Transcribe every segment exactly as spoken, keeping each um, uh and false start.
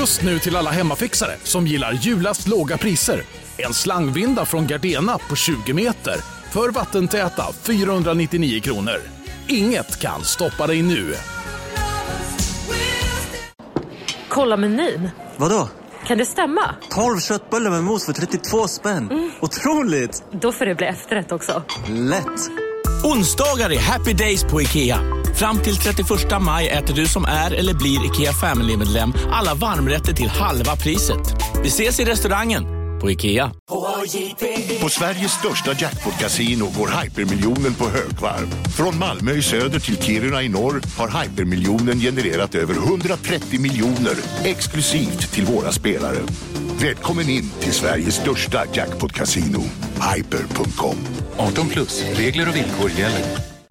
Just nu till alla hemmafixare som gillar Julas låga priser. En slangvinda från Gardena på tjugo meter för vattentäta fyrahundranittionio kronor. Inget kan stoppa dig nu. Kolla menyn. Vadå? Kan det stämma? tolv köttbullar med mos för trettiotvå spänn. Mm. Otroligt! Då får det bli efterrätt också. Lätt! Onsdagar är happy days på IKEA. Fram till trettioförsta maj äter du som är eller blir IKEA Family-medlem alla varmrätter till halva priset. Vi ses i restaurangen på IKEA. På Sveriges största jackpot-casino går hypermiljonen på högvarv. Från Malmö i söder till Kiruna i norr har hypermiljonen genererat över hundratrettio miljoner exklusivt till våra spelare. Välkommen in till Sveriges största jackpot-casino, hyper punkt com. arton plus, regler och villkor gäller.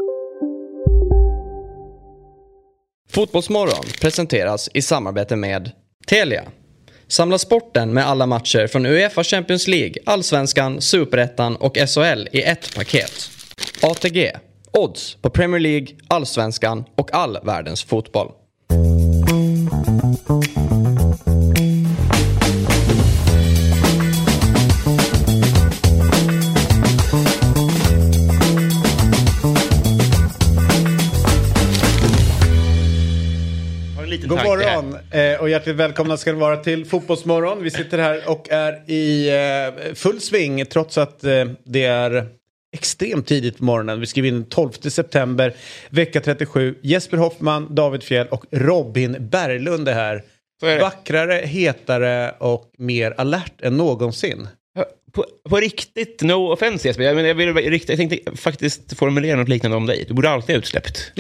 Fotbollsmorgon presenteras i samarbete med Telia. Samla sporten med alla matcher från UEFA Champions League, Allsvenskan, Superettan och S H L i ett paket. A T G. Odds på Premier League, Allsvenskan och all världens fotboll. God morgon och hjärtligt välkomna ska det vara till Fotbollsmorgon. Vi sitter här och är i full sving trots att det är extremt tidigt på morgonen. Vi skriver in tolfte september, vecka trettiosju. Jesper Hoffman, David Fjell och Robin Berglund är här. Är vackrare, hetare och mer alert än någonsin. På, på riktigt, no offense Jesper. Jag, men jag, vill, riktigt, jag tänkte faktiskt formulera något liknande om dig. Du borde alltid ha utsläppt.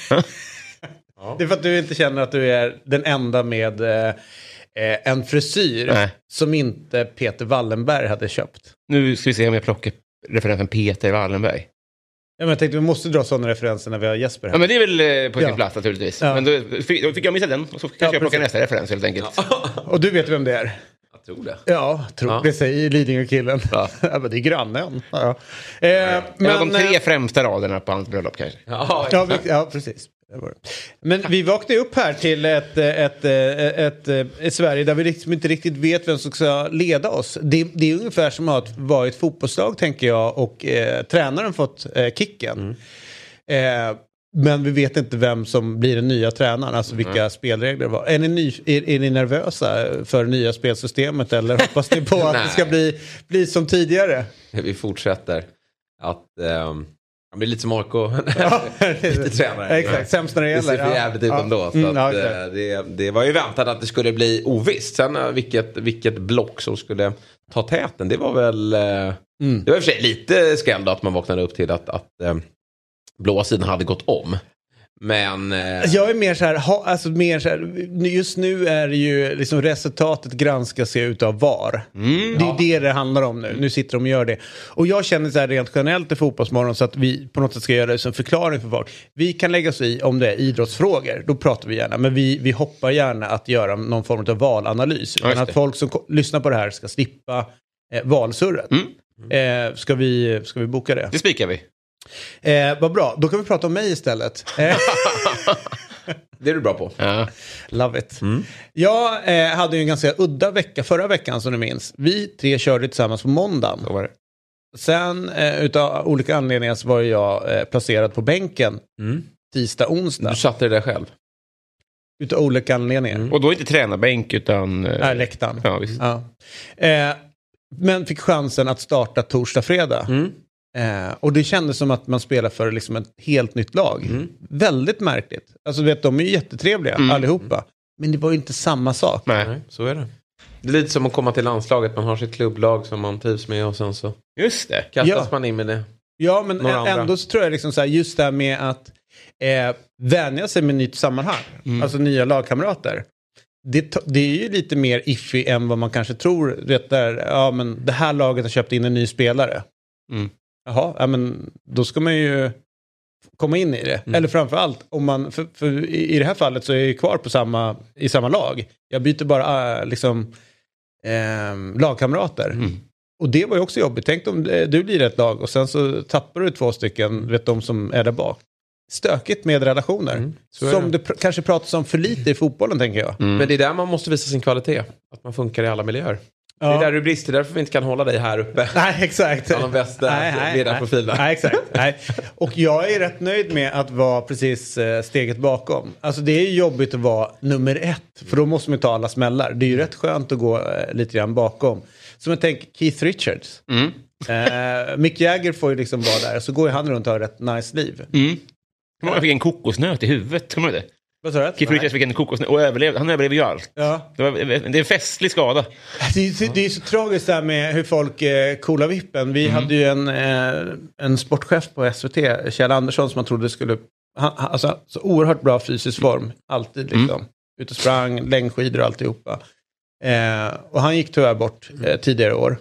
Ja. Det är för att du inte känner att du är den enda med eh, en frisyr Nej. som inte Peter Wallenberg hade köpt. Nu ska vi se om jag plockar referensen Peter Wallenberg. Ja, men jag tänkte vi måste dra sådana referenser när vi har Jesper här. Ja, men det är väl på sin ja. plats naturligtvis. Ja. Men då fick, då fick jag missa den och så kanske ja, jag plocka nästa referens helt enkelt. Ja. Och du vet vem det är? Jag tror det. Ja, tror ja. det säger Lidingö-killen. Ja. Ja, men det är grannen. Ja. Eh, ja. Men de tre främsta raderna på hans bröllop kanske. Ja, ja, ja precis. Men vi vaknade upp här till ett, ett, ett, ett, ett Sverige där vi liksom inte riktigt vet vem som ska leda oss. Det, det är ungefär som att vara ett fotbollslag tänker jag och eh, tränaren fått eh, kicken. Mm. Eh, men vi vet inte vem som blir den nya tränaren, alltså vilka mm. spelregler det var. Är ni, ny, är, är ni nervösa för nya spelsystemet eller hoppas ni på att det ska bli, bli som tidigare? Vi fortsätter att... Um... Han blir lite som A K. Ja, lite tränare. Exakt, sämst när det gäller. Det ser för jävligt ut ja. ändå. Så mm, att, ja, det, det var ju väntat att det skulle bli ovisst. Sen vilket, vilket block som skulle ta täten. Det var väl... Mm. Det var i och för sig lite skrämd att man vaknade upp till att, att um, blåa sidan hade gått om. Men... Eh... Jag är mer så här, ha, alltså mer så här, just nu är det ju liksom resultatet granskas utav V A R. Mm, det är ja. det det handlar om nu. Nu sitter de och gör det. Och jag känner så här rent generellt i Fotbollsmorgon så att vi på något sätt ska göra det som förklaring för folk. Vi kan lägga oss i om det är idrottsfrågor. Då pratar vi gärna. Men vi, vi hoppar gärna att göra någon form av valanalys. Utan att folk som ko- lyssnar på det här ska slippa eh, valsurret. Mm. Eh, ska, vi, ska vi boka det? Det spikar vi. Eh, vad bra, då kan vi prata om mig istället. Eh. Det är du bra på. Ja. Love it. Mm. Jag eh, hade ju en ganska udda vecka förra veckan som du minns. Vi tre körde tillsammans på måndagen. Så var det. Sen eh, utav olika anledningar så var jag eh, placerad på bänken mm. tisdag, onsdag. Du satte det där själv? Utav olika anledningar. Mm. Och då inte tränarbänk utan... Eh... Nej, läktaren. Ja, visst. Ja. Eh, men fick chansen att starta torsdag, fredag. Mm. Eh, och det kändes som att man spelar för liksom ett helt nytt lag. Mm. Väldigt märkligt. Alltså vet, de är ju jättetrevliga mm. allihopa. Men det var ju inte samma sak. Nej, Nej, så är det. Det är lite som att komma till landslaget. Man har sitt klubblag som man trivs med och sen så... Just det. Kastas ja. man in med det. Ja, men ändå så tror jag liksom så här, just det här med att eh, vänja sig med nytt sammanhang. Mm. Alltså nya lagkamrater. Det, det är ju lite mer iffy än vad man kanske tror. Vet där, ja, men det här laget har köpt in en ny spelare. Mm. Jaha, ja, men då ska man ju komma in i det. Mm. Eller framförallt, om man, för, för i det här fallet så är jag kvar på samma, i samma lag. Jag byter bara liksom eh, lagkamrater. Mm. Och det var ju också jobbigt. Tänk om du blir ett lag och sen så tappar du två stycken, vet de som är där bak. stökigt med relationer. Mm, som det pr- kanske pratas om för lite i fotbollen, tänker jag. Mm. Men det är där man måste visa sin kvalitet. Att man funkar i alla miljöer. Ja. Det är där du brister, därför vi inte kan hålla dig här uppe. Nej, exakt. Ja, de bästa ledarprofilerna. Nej, exakt. Nej. Och jag är rätt nöjd med att vara precis steget bakom. Alltså det är ju jobbigt att vara nummer ett. För då måste man ta alla smällar. Det är ju rätt skönt att gå lite grann bakom. Som jag tänker Keith Richards. Mm. Uh, Mick Jagger får ju liksom vara där. Så går ju han runt och har ett nice liv. Mm. Han fick en kokosnöt i huvudet, kommer du det? Vad sa du? Keith Richards fick en kokosnöt och överlevde. Han överlevde ju allt. Ja. Det, var, det är en festlig skada. Det är, det är så tragiskt där med hur folk eh, coolar vippen. Vi mm. hade ju en, eh, en sportchef på S V T, Kjell Andersson, som man trodde skulle... Han, alltså, så oerhört bra fysisk form. Alltid liksom. Mm. Ute och sprang, längdskidor och alltihopa. Eh, och han gick tyvärr bort eh, tidigare år.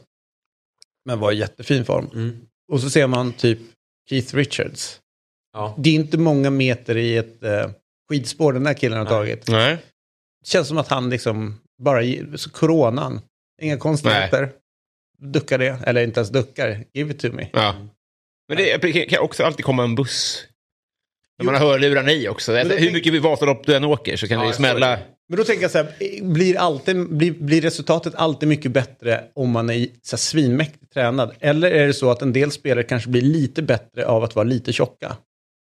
Men var i jättefin form. Mm. Och så ser man typ Keith Richards. Ja. Det är inte många meter i ett eh, skidspår den där killen har tagit. Nej. Det känns som att han liksom bara... Så coronan. Inga konstigheter. Duckar det. Eller inte ens duckar. Give it to me. Ja. Men det kan också alltid komma en buss. När man har hörluran i också. Hur tänk... mycket vi Vasalopp du än åker så kan ja, det ju smälla... Men då tänker jag så här, blir, alltid, blir, blir resultatet alltid mycket bättre om man är så här svinmäktigt tränad? Eller är det så att en del spelare kanske blir lite bättre av att vara lite tjocka?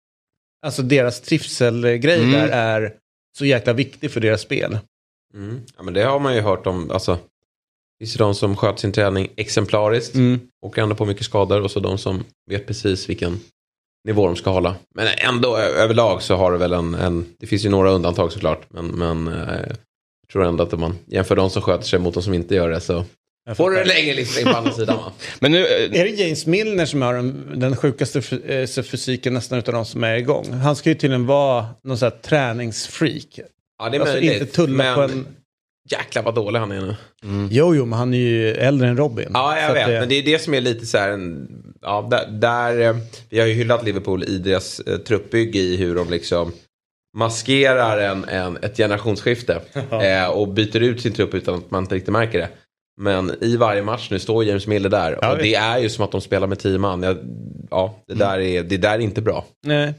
Alltså deras trivselgrej mm. där är så jäkla viktig för deras spel. Mm. Ja, men det har man ju hört om. Alltså, det finns de som sköter sin träning exemplariskt mm. och ändå på mycket skador. Och så de som vet precis vilken nivå de ska hålla. Men ändå överlag så har det väl en... en det finns ju några undantag såklart. Men, men eh, jag tror ändå att om man jämför de som sköter sig mot de som inte gör det så... Får du en längre lista på andra sidan, va? Men nu, är det James Milner som har den, den sjukaste f- fysiken nästan utav de som är igång? Han ska ju tydligen vara någon sån här träningsfreak. Ja, det är alltså möjligt. Inte tulla men... på en... Jäklar vad dålig han är nu. Mm. Jo, jo, men han är ju äldre än Robin. Ja, jag vet. Det... Men det är det som är lite så här... En, ja, där, där... Vi har ju hyllat Liverpool i deras eh, truppbygge i hur de liksom maskerar en, en, ett generationsskifte. eh, och byter ut sin trupp utan att man inte riktigt märker det. Men i varje match nu står James Milner där. Ja, och det är ju som att de spelar med tio man. Ja, ja det, där är, det där är inte bra. Nej.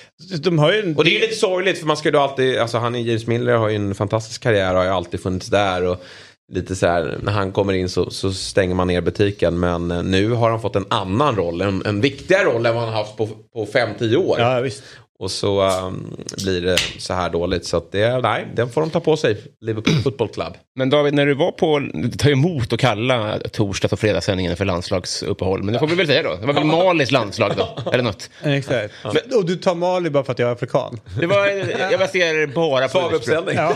De har ju en... Och det är ju lite sorgligt för man ska ju alltid... Alltså han är James Milner har ju en fantastisk karriär och har ju alltid funnits där. Och lite så här, när han kommer in så, så stänger man ner butiken. Men nu har han fått en annan roll. En, en viktigare roll än vad han har haft på, på fem till tio år. Ja, visst. Och så um, blir det så här dåligt. Så att det, nej, den får de ta på sig. Liverpool Football Club. Men David, när du var på... Ta emot och kalla torsdags- och fredagssändningen för landslagsuppehåll. Men det får vi väl säga då. Det var väl Malis landslag då? Eller något. Exakt. Ja. Men, och du tar Mali bara för att jag är afrikan? Det var... Jag baserar bara på... Faguppställning. Ja.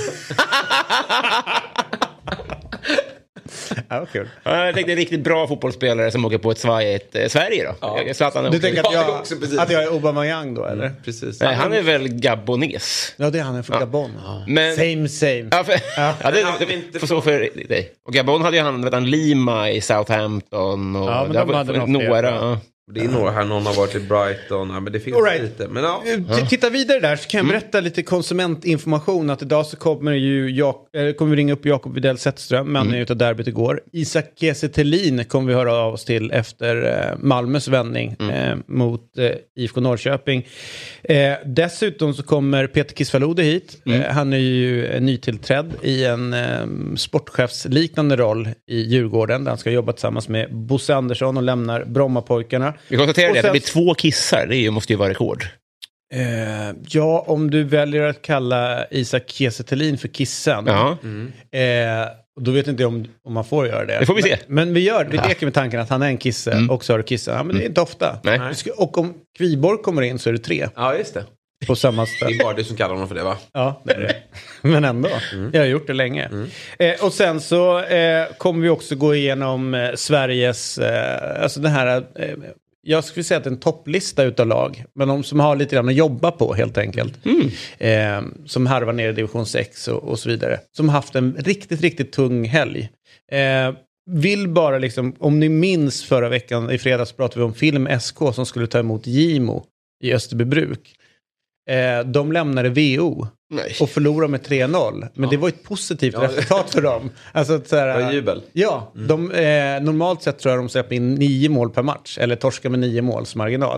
Ja, kul. Ja, jag tänkte en riktigt bra fotbollsspelare som åker på ett svajigt eh, Sverige då. Ja. Jag, jag du tänker att jag, ja, att jag är Aubameyang då, eller? Mm, precis. Nej, han är väl gabones. Ja, det är han är från ja. Gabon. Ja. Men, same, same. Ja, för, ja. ja det, det, det får så för dig. Och Gabon hade ju han, vet han, Lima i Southampton. Och ja, men de hade några. Ja. Det är några här, någon har varit i Brighton. Ja, men det finns right. lite. Men ja. T- titta vidare där så kan jag berätta mm. lite konsumentinformation. Att idag så kommer ju Jak- äh, kommer vi ringa upp Jakob Widell Zetterström med anledning utav derbyt igår. Isak Kiese Thelin kommer vi höra av oss till efter eh, Malmös vändning mm. eh, mot eh, I F K Norrköping. Eh, dessutom så kommer Peter Kisvalode hit. Mm. Eh, han är ju eh, nytillträdd i en eh, sportchefsliknande roll i Djurgården. Där han ska jobba tillsammans med Bosse Andersson och lämnar Brommapojkarna. Vi konstaterar det, sen, det blir två kissar, det är ju, måste ju vara rekord. Eh, ja, om du väljer att kalla Isak Kiese Thelin för Kissen. Ja. Mm. Eh, då vet inte om, om man får göra det. Det får vi se. Men, men vi gör, vi leker med tanken att han är en kisse mm. och så är det Kisse. Ja, men det är inte ofta. Nej. Och om Kviborg kommer in så är det tre. Ja, just det. På samma ställe. Det är bara du som kallar honom för det, va? Ja, det är det. Men ändå. Mm. Jag har gjort det länge. Mm. Eh, och sen så eh, kommer vi också gå igenom eh, Sveriges... Eh, alltså det här... Eh, jag skulle säga att det är en topplista utav lag. Men de som har lite grann att jobba på helt enkelt. Mm. Eh, som harvar ner i division sex och, och så vidare. Som har haft en riktigt, riktigt tung helg. Eh, vill bara liksom... Om ni minns förra veckan, i fredags pratade vi om Film S K som skulle ta emot Gimo i Österbybruk. Eh, de lämnade V O Nej. och förlorade med tre noll. Men ja. det var ett positivt ja. resultat för dem. Alltså, så här, det var jubel. Ja, mm. de, eh, normalt sett tror jag de släpper in nio mål per match. Eller torska med nio måls marginal.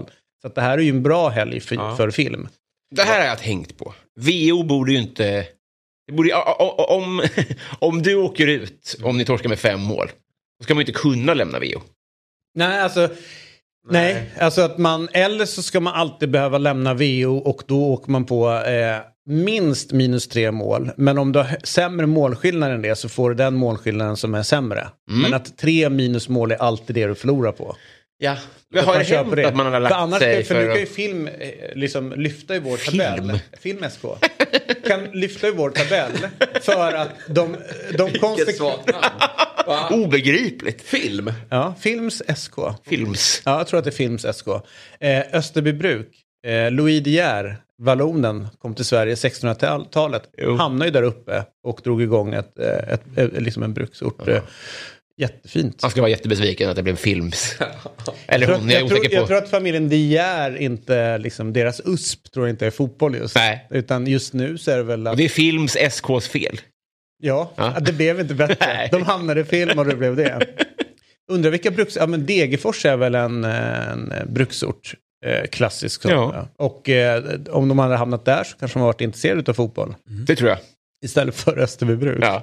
Så att det här är ju en bra helg för, Ja. för film. Det här har jag tänkt på. V O borde ju inte... Det borde, om, om du åker ut, om ni torskar med fem mål, då ska man ju inte kunna lämna V O. Nej, alltså... Nej. Nej, alltså att man... Eller så ska man alltid behöva lämna V O och då åker man på eh, minst minus tre mål. Men om du har sämre målskillnad än det så får du den målskillnaden som är sämre. Mm. Men att tre minusmål är alltid det du förlorar på. Ja, det har det hänt det. Att man har lagt för annars, sig för, för... för nu kan ju film eh, liksom lyfta i vår Film. tabell. Film S K. Kan lyfta i vår tabell för att de, de konsekvent... Obegripligt. Film? Ja, Films S K. Films. Ja, jag tror att det är Films S K. Eh, Österbybruk. Eh, Louis De Geer, vallonen, kom till Sverige sextonhundratalet. Jo. Hamnade ju där uppe och drog igång ett, ett, ett, ett, liksom en bruksort. Ja. Jättefint. Han ska vara jättebesviken att det blev Films. Eller jag hon, jag, jag, tror, jag, jag tror att familjen De Geer inte, liksom, deras U S P tror jag inte är fotboll just. Nej. Utan just nu så är det väl att... Och det är Films S K:s fel. Ja, ja. Det blev inte bättre. De hamnade i film och det blev det. Undrar vilka bruks... Ja, men Degerfors är väl en, en bruksort. Eh, klassisk. Så. Ja. Och eh, om de hade hamnat där så kanske de har varit intresserade av fotboll. Mm. Det tror jag. Istället för Österbybruk. Ja.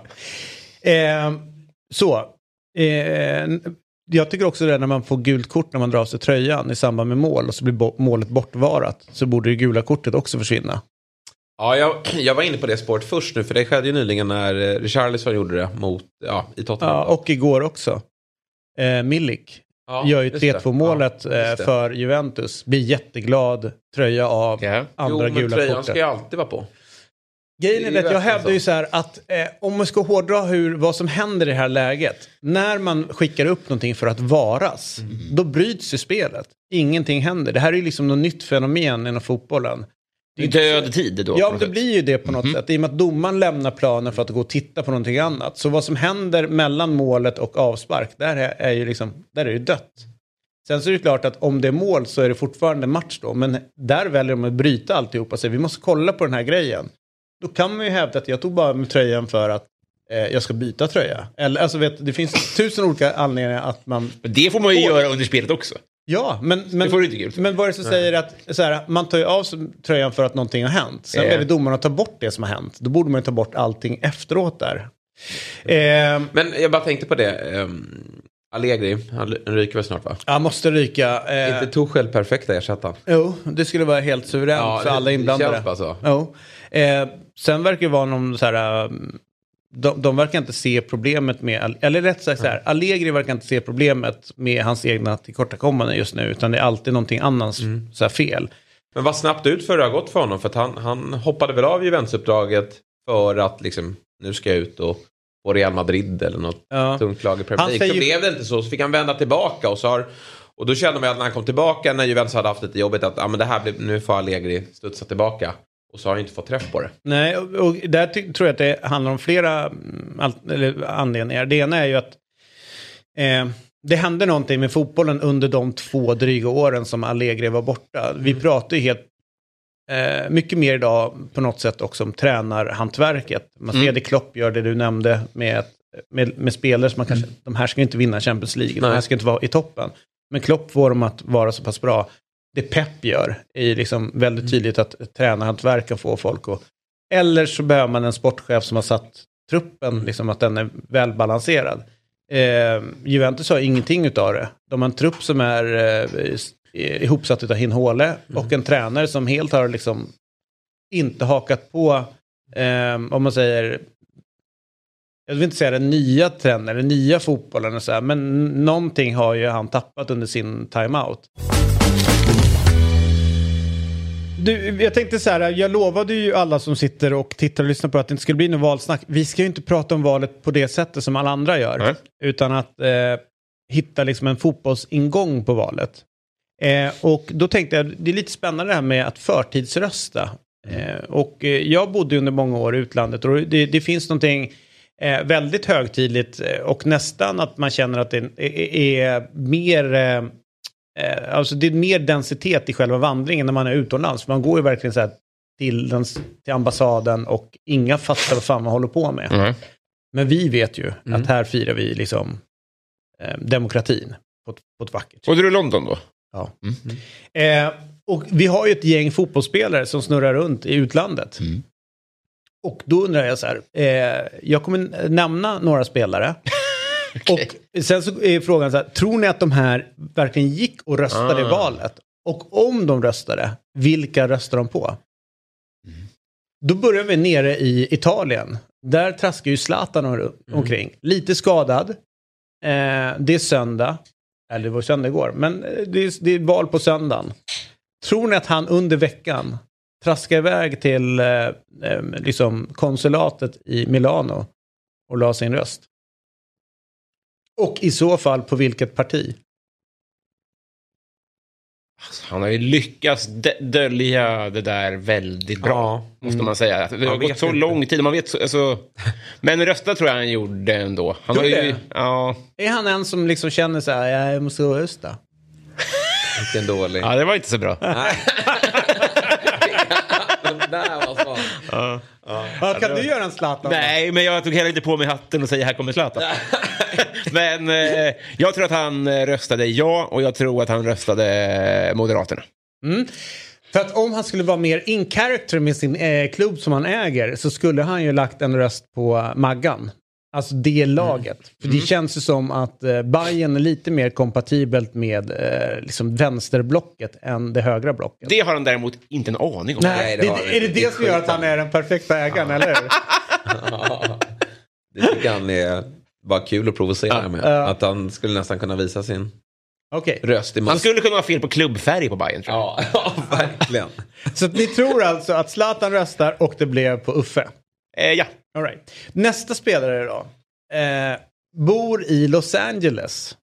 Eh, så. Eh, jag tycker också det när man får gult kort när man drar av sig tröjan i samband med mål och så blir bo- målet bortvarat. Så borde det gula kortet också försvinna. Ja, jag, jag var inne på det spåret först nu, för det skedde ju nyligen när Richarlison gjorde det mot, ja, i Tottenham. Ja, och igår också. Eh, Milik ja, gör ju tre två målet ja, för Juventus. Blir jätteglad, tröja av ja. andra jo, gula tröjan kortet. Ska ju alltid vara på. Grejen är att jag hävdar ju så här att eh, om man ska hårdra hur, vad som händer i det här läget. När man skickar upp någonting för att varas, mm. då bryts ju spelet. Ingenting händer. Det här är ju liksom något nytt fenomen inom fotbollen. Det är död tid då. Ja, men det blir ju det på något mm. sätt. I och med att domaren lämnar planen för att gå och titta på någonting annat. Så vad som händer mellan målet och avspark, där är, är ju liksom, där är ju dött. Sen så är det klart att om det är mål så är det fortfarande match då. Men där väljer de att bryta alltihopa. Så vi måste kolla på den här grejen. Då kan man ju hävda att jag tog bara med tröjan för att eh, jag ska byta tröja. Eller, alltså vet, det finns tusen olika anledningar att man... Men det får man ju får... göra under spelet också. Ja, men, men, det får du inte gult. Men vad är det som Nej. säger att så här, man tar ju av tröjan för att någonting har hänt. Sen väljer domarna att ta bort det som har hänt. Då borde man ju ta bort allting efteråt där. Eh, men jag bara tänkte på det. Um, Allegri, han ryker väl snart va? Ja, måste ryka. Eh, inte Tuchel perfekta ersättaren. Jo, det skulle vara helt suveränt ja, för alla inblandade. Det alltså. Jo. Eh, sen verkar det vara någon så här... De, de verkar inte se problemet med... Eller rätt sagt så här, Allegri verkar inte se problemet med hans egna tillkortakommanden just nu. Utan det är alltid någonting annans mm. så här fel. Men vad snabbt ut för det har gått för honom. För att han, han hoppade väl av Juventus-uppdraget för att liksom, nu ska jag ut och... på Real Madrid eller något ja. tungt lag i Premier League. Så blev det inte så. Så fick han vända tillbaka. Och, så har, och då kände man att när han kom tillbaka, när Juventus hade haft lite jobbigt, att ah, men det här blir, nu får Allegri studsa tillbaka. Och så har han inte fått träff på det. Nej, och, och där ty- tror jag att det handlar om flera all, eller anledningar. Det ena är ju att eh, det hände någonting med fotbollen under de två dryga åren som Allegri var borta. Vi pratar ju helt Eh, mycket mer idag på något sätt också om tränarhantverket. Man ser mm. det Klopp gör det du nämnde med, med, med spelare som man kanske, mm. de här ska inte vinna Champions League, Nej. de här ska inte vara i toppen. Men Klopp får dem att vara så pass bra. Det Pep gör är liksom väldigt tydligt att tränarhantverk kan få folk att, eller så behöver man en sportchef som har satt truppen, liksom att den är välbalanserad. Eh, Juventus har ingenting utav det. De har en trupp som är eh, ihopsatt utav Hinhåle mm. och en tränare som helt har liksom inte hakat på eh, om man säger, jag vill inte säga den nya trenden, den nya fotbollen och så här, men någonting har ju han tappat under sin timeout. Du, jag tänkte så här, jag lovade ju alla som sitter och tittar och lyssnar på att det inte skulle bli någon valsnack. Vi ska ju inte prata om valet på det sättet som alla andra gör, mm. utan att eh, hitta liksom en fotbollsingång på valet. Eh, och då tänkte jag, det är lite spännande det här med att förtidsrösta. Eh, och eh, jag bodde under många år i utlandet och det, det finns någonting eh, väldigt högtidligt eh, och nästan att man känner att det är, är, är mer, eh, alltså det är mer densitet i själva vandringen när man är utomlands. Man går ju verkligen så här till, den, till ambassaden och inga fattar vad fan man håller på med. Mm. Men vi vet ju mm. att här firar vi liksom eh, demokratin på ett, på ett vackert. Och du är i London då? Ja. Mm. Eh, och vi har ju ett gäng fotbollsspelare som snurrar runt i utlandet. Mm. Och då undrar jag så här, eh, jag kommer nämna några spelare. Okay. Och sen så är frågan så här, tror ni att de här verkligen gick och röstade ah. i valet? Och om de röstade, vilka röstar de på? Mm. Då börjar vi nere i Italien. Där traskar ju Zlatan om, mm. omkring. Lite skadad. Eh, det är söndag. Eller det var söndag igår. Men det är, det är val på söndagen. Tror ni att han under veckan traskar iväg till eh, liksom konsulatet i Milano och la sin röst? Och i så fall på vilket parti? Han har ju lyckats d- dölja det där väldigt bra, ja. måste man säga. Det har gått så inte. lång tid. Man vet så, alltså, men rösta tror jag han gjorde ändå. Han var ju, ja. Är han en som liksom känner så här, jag måste rösta? Vilken dålig. Ja, det var inte så bra. Nej. Där var så. Ja. Ja. Ja, kan du göra en Zlatan? Nej, men jag tog heller inte på mig hatten och säger här kommer Zlatan. Men eh, jag tror att han röstade ja, och jag tror att han röstade Moderaterna. Mm. För att om han skulle vara mer in character med sin eh, klubb som han äger, så skulle han ju lagt en röst på Maggan. Alltså det laget. Mm. För det mm. känns ju som att eh, Bayern är lite mer kompatibelt med eh, liksom vänsterblocket än det högra blocket. Det har han däremot inte en aning om. Nej, Nej det, det, är det det, det som gör att han är den perfekta ägaren, ja. eller hur? Ja, det tycker han är bara kul att provocera ja. med. Uh. Att han skulle nästan kunna visa sin okay. röst i mass. Han skulle kunna ha fel på klubbfärg på Bayern, tror jag. Ja, verkligen. Så att ni tror alltså att Zlatan röstar och det blev på Uffe? Eh, ja. All right. Nästa spelare då. Eh, bor i Los Angeles.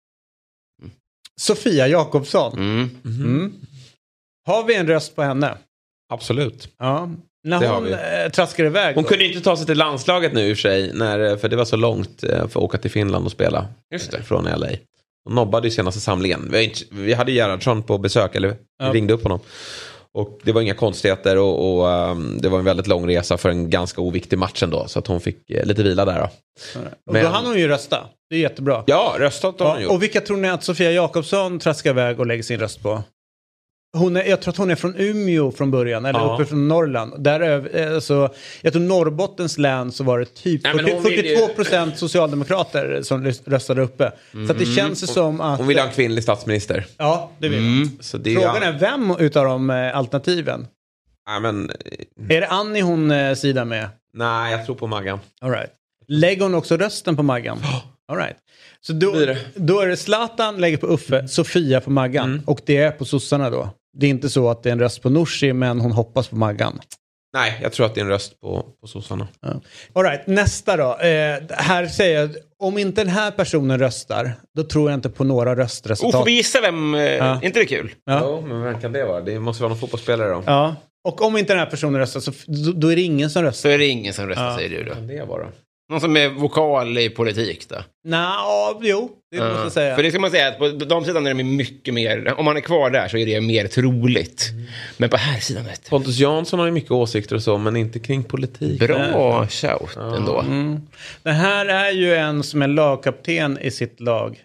Mm. Sofia Jakobsson. Mm. Mm. Mm. Har vi en röst på henne? Absolut. Ja. När hon eh, traskar iväg. Hon då. kunde inte ta sig till landslaget nu i och för sig. När, för det var så långt eh, för att åka till Finland och spela. Just det. Från L A. Hon nobbade ju senaste samlingen. Vi, inte, vi hade Gerhardsson på besök. Eller ja. vi ringde upp honom. Och det var inga konstigheter och, och um, det var en väldigt lång resa för en ganska oviktig match ändå. Så att hon fick eh, lite vila där då. Men, och då hann hon ju rösta. Det är jättebra. Ja, röstat har hon gjort. Och vilka tror ni att Sofia Jakobsson traskar iväg och lägger sin röst på? Hon är, jag tror att hon är från Umeå från början. Eller ja. uppe från Norrland. Där, alltså, jag tror Norrbottens län så var det typ Nej, fyrtio, fyrtiotvå procent socialdemokrater som röstade uppe. Mm. Så att det känns ju som att... Hon vill ha en kvinnlig statsminister. Ja, det vill mm. så det Frågan är, är vem utav de alternativen? Ja, men... Är det Annie hon eh, sidar med? Nej, jag tror på Maggan. All right. Lägger hon också rösten på Maggan? All right. Så då, det. då är det Zlatan lägger på Uffe, Sofia på Maggan. Mm. Och det är på sossarna då. Det är inte så att det är en röst på Norsi, men hon hoppas på Maggan. Nej, jag tror att det är en röst på, på sossarna. Ja. All right, nästa då. Eh, här säger jag, om inte den här personen röstar, då tror jag inte på några röstresultat. Oh, får vi gissa vem? Ja. Inte det kul? Ja, ja, men vem kan det vara? Det måste vara någon fotbollsspelare då. Ja, och om inte den här personen röstar, så då, då är det ingen som röstar. Så är det ingen som röstar, ja. säger du då. Kan det vara? Någon som är vokal i politik då? Nej, jo, det uh, måste jag säga. För det ska man säga att på de sidan är det mycket mer, om man är kvar där så är det mer troligt. Mm. Men på här sidan vet Pontus Jansson har ju mycket åsikter och så, men inte kring politik. Bra shout ja. ändå. Mm. Det här är ju en som är lagkapten i sitt lag.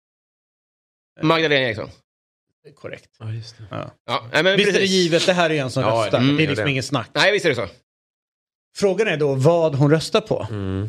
Magdalena Eriksson. Korrekt. Ja, just det. Ja. Ja, men visst är det givet, det här är en som ja, röstar. Mm, det är liksom ingen snack. Nej, visst är det så. Frågan är då vad hon röstar på. Mm.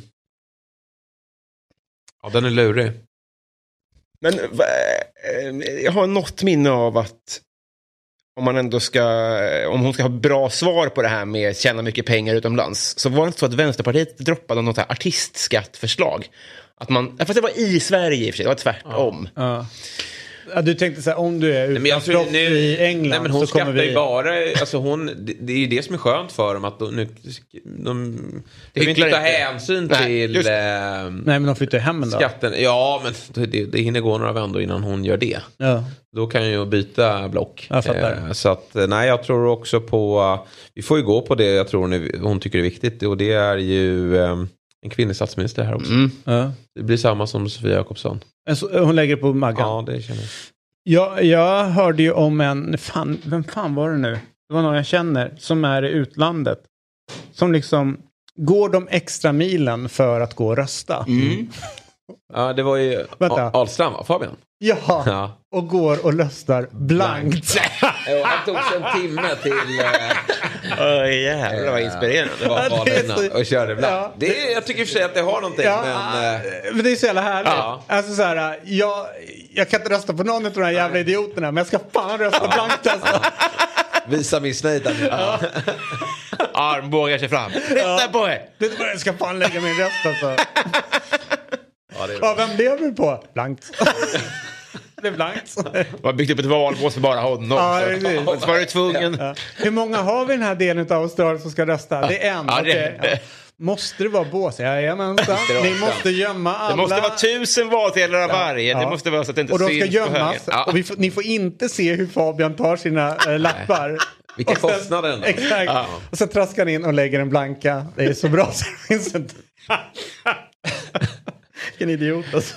Ja, den är lurig. Men jag har något minne av att om man ändå ska, om hon ska ha bra svar på det här med att tjäna mycket pengar utomlands, så var det inte så att Vänsterpartiet droppade något här artistskattförslag. Att man, fast det var i Sverige i och för sig, det var tvärtom. Ja. Ja. Ja, du tänkte så här, om du är utlandsproff i England nej, men hon så kommer vi... ju bara, alltså hon, det, det är ju det som är skönt för dem att de, nu, de, de vill inte ta hänsyn nej, till just, eh, nej, men de flyttar hem ändå. Skatten, ja, men det, det hinner gå några vändor innan hon gör det. Ja. Då kan ju byta block. Jag fattar. Eh, så att, nej, jag tror också på, vi får ju gå på det jag tror hon, hon tycker är viktigt, och det är ju eh, en kvinnlig statsminister här också. Mm. Ja. Det blir samma som Sofia Jakobsson. Hon lägger på Maggan. Ja, det känner jag. Jag, jag hörde ju om en... Fan, vem fan var det nu? Det var någon jag känner som är i utlandet. Som liksom går de extra milen för att gå och rösta. Mm. Ja, det var ju Vänta. Ahlstrand, va? Fabian? Ja, ja, och går och löstar blankt. Jo, han tog sig en timme till... Åh, uh, jävlar, det var inspirerande. Det var Ja, det är så... och körde blankt. Ja. Det är, jag tycker i och för sig att det har någonting, ja, men... Uh... men det är så jävla härligt. Ja. Alltså så här, jag, jag kan inte rösta på någon av de här jävla idioterna, men jag ska fan rösta ja. blankt alltså. Visa missnöjd. Ja. Armbågar sig fram. Rätta ja. på er. Jag ska fan lägga min röst alltså. Ja, det är ja, vem blev du på? Blankt. Det är blankt. Man har byggt upp ett valbås för bara honom. Ja, så var du tvungen. Ja. Hur många har vi i den här delen av Australien som ska rösta? Det är en. Ja, det, okay. ja. Måste det vara bås? Jajamensan. Ni måste gömma alla. Det måste vara tusen valsedlar av varje. Ja. Det måste vara så att det inte och de syns ska gömmas. Ja. Och vi får, ni får inte se hur Fabian tar sina äh, lappar. Vilka kostnader ändå. Exakt. Ja. Och så traskar han in och lägger en blanka. Det är så bra så det finns inte. Vilken idiot alltså.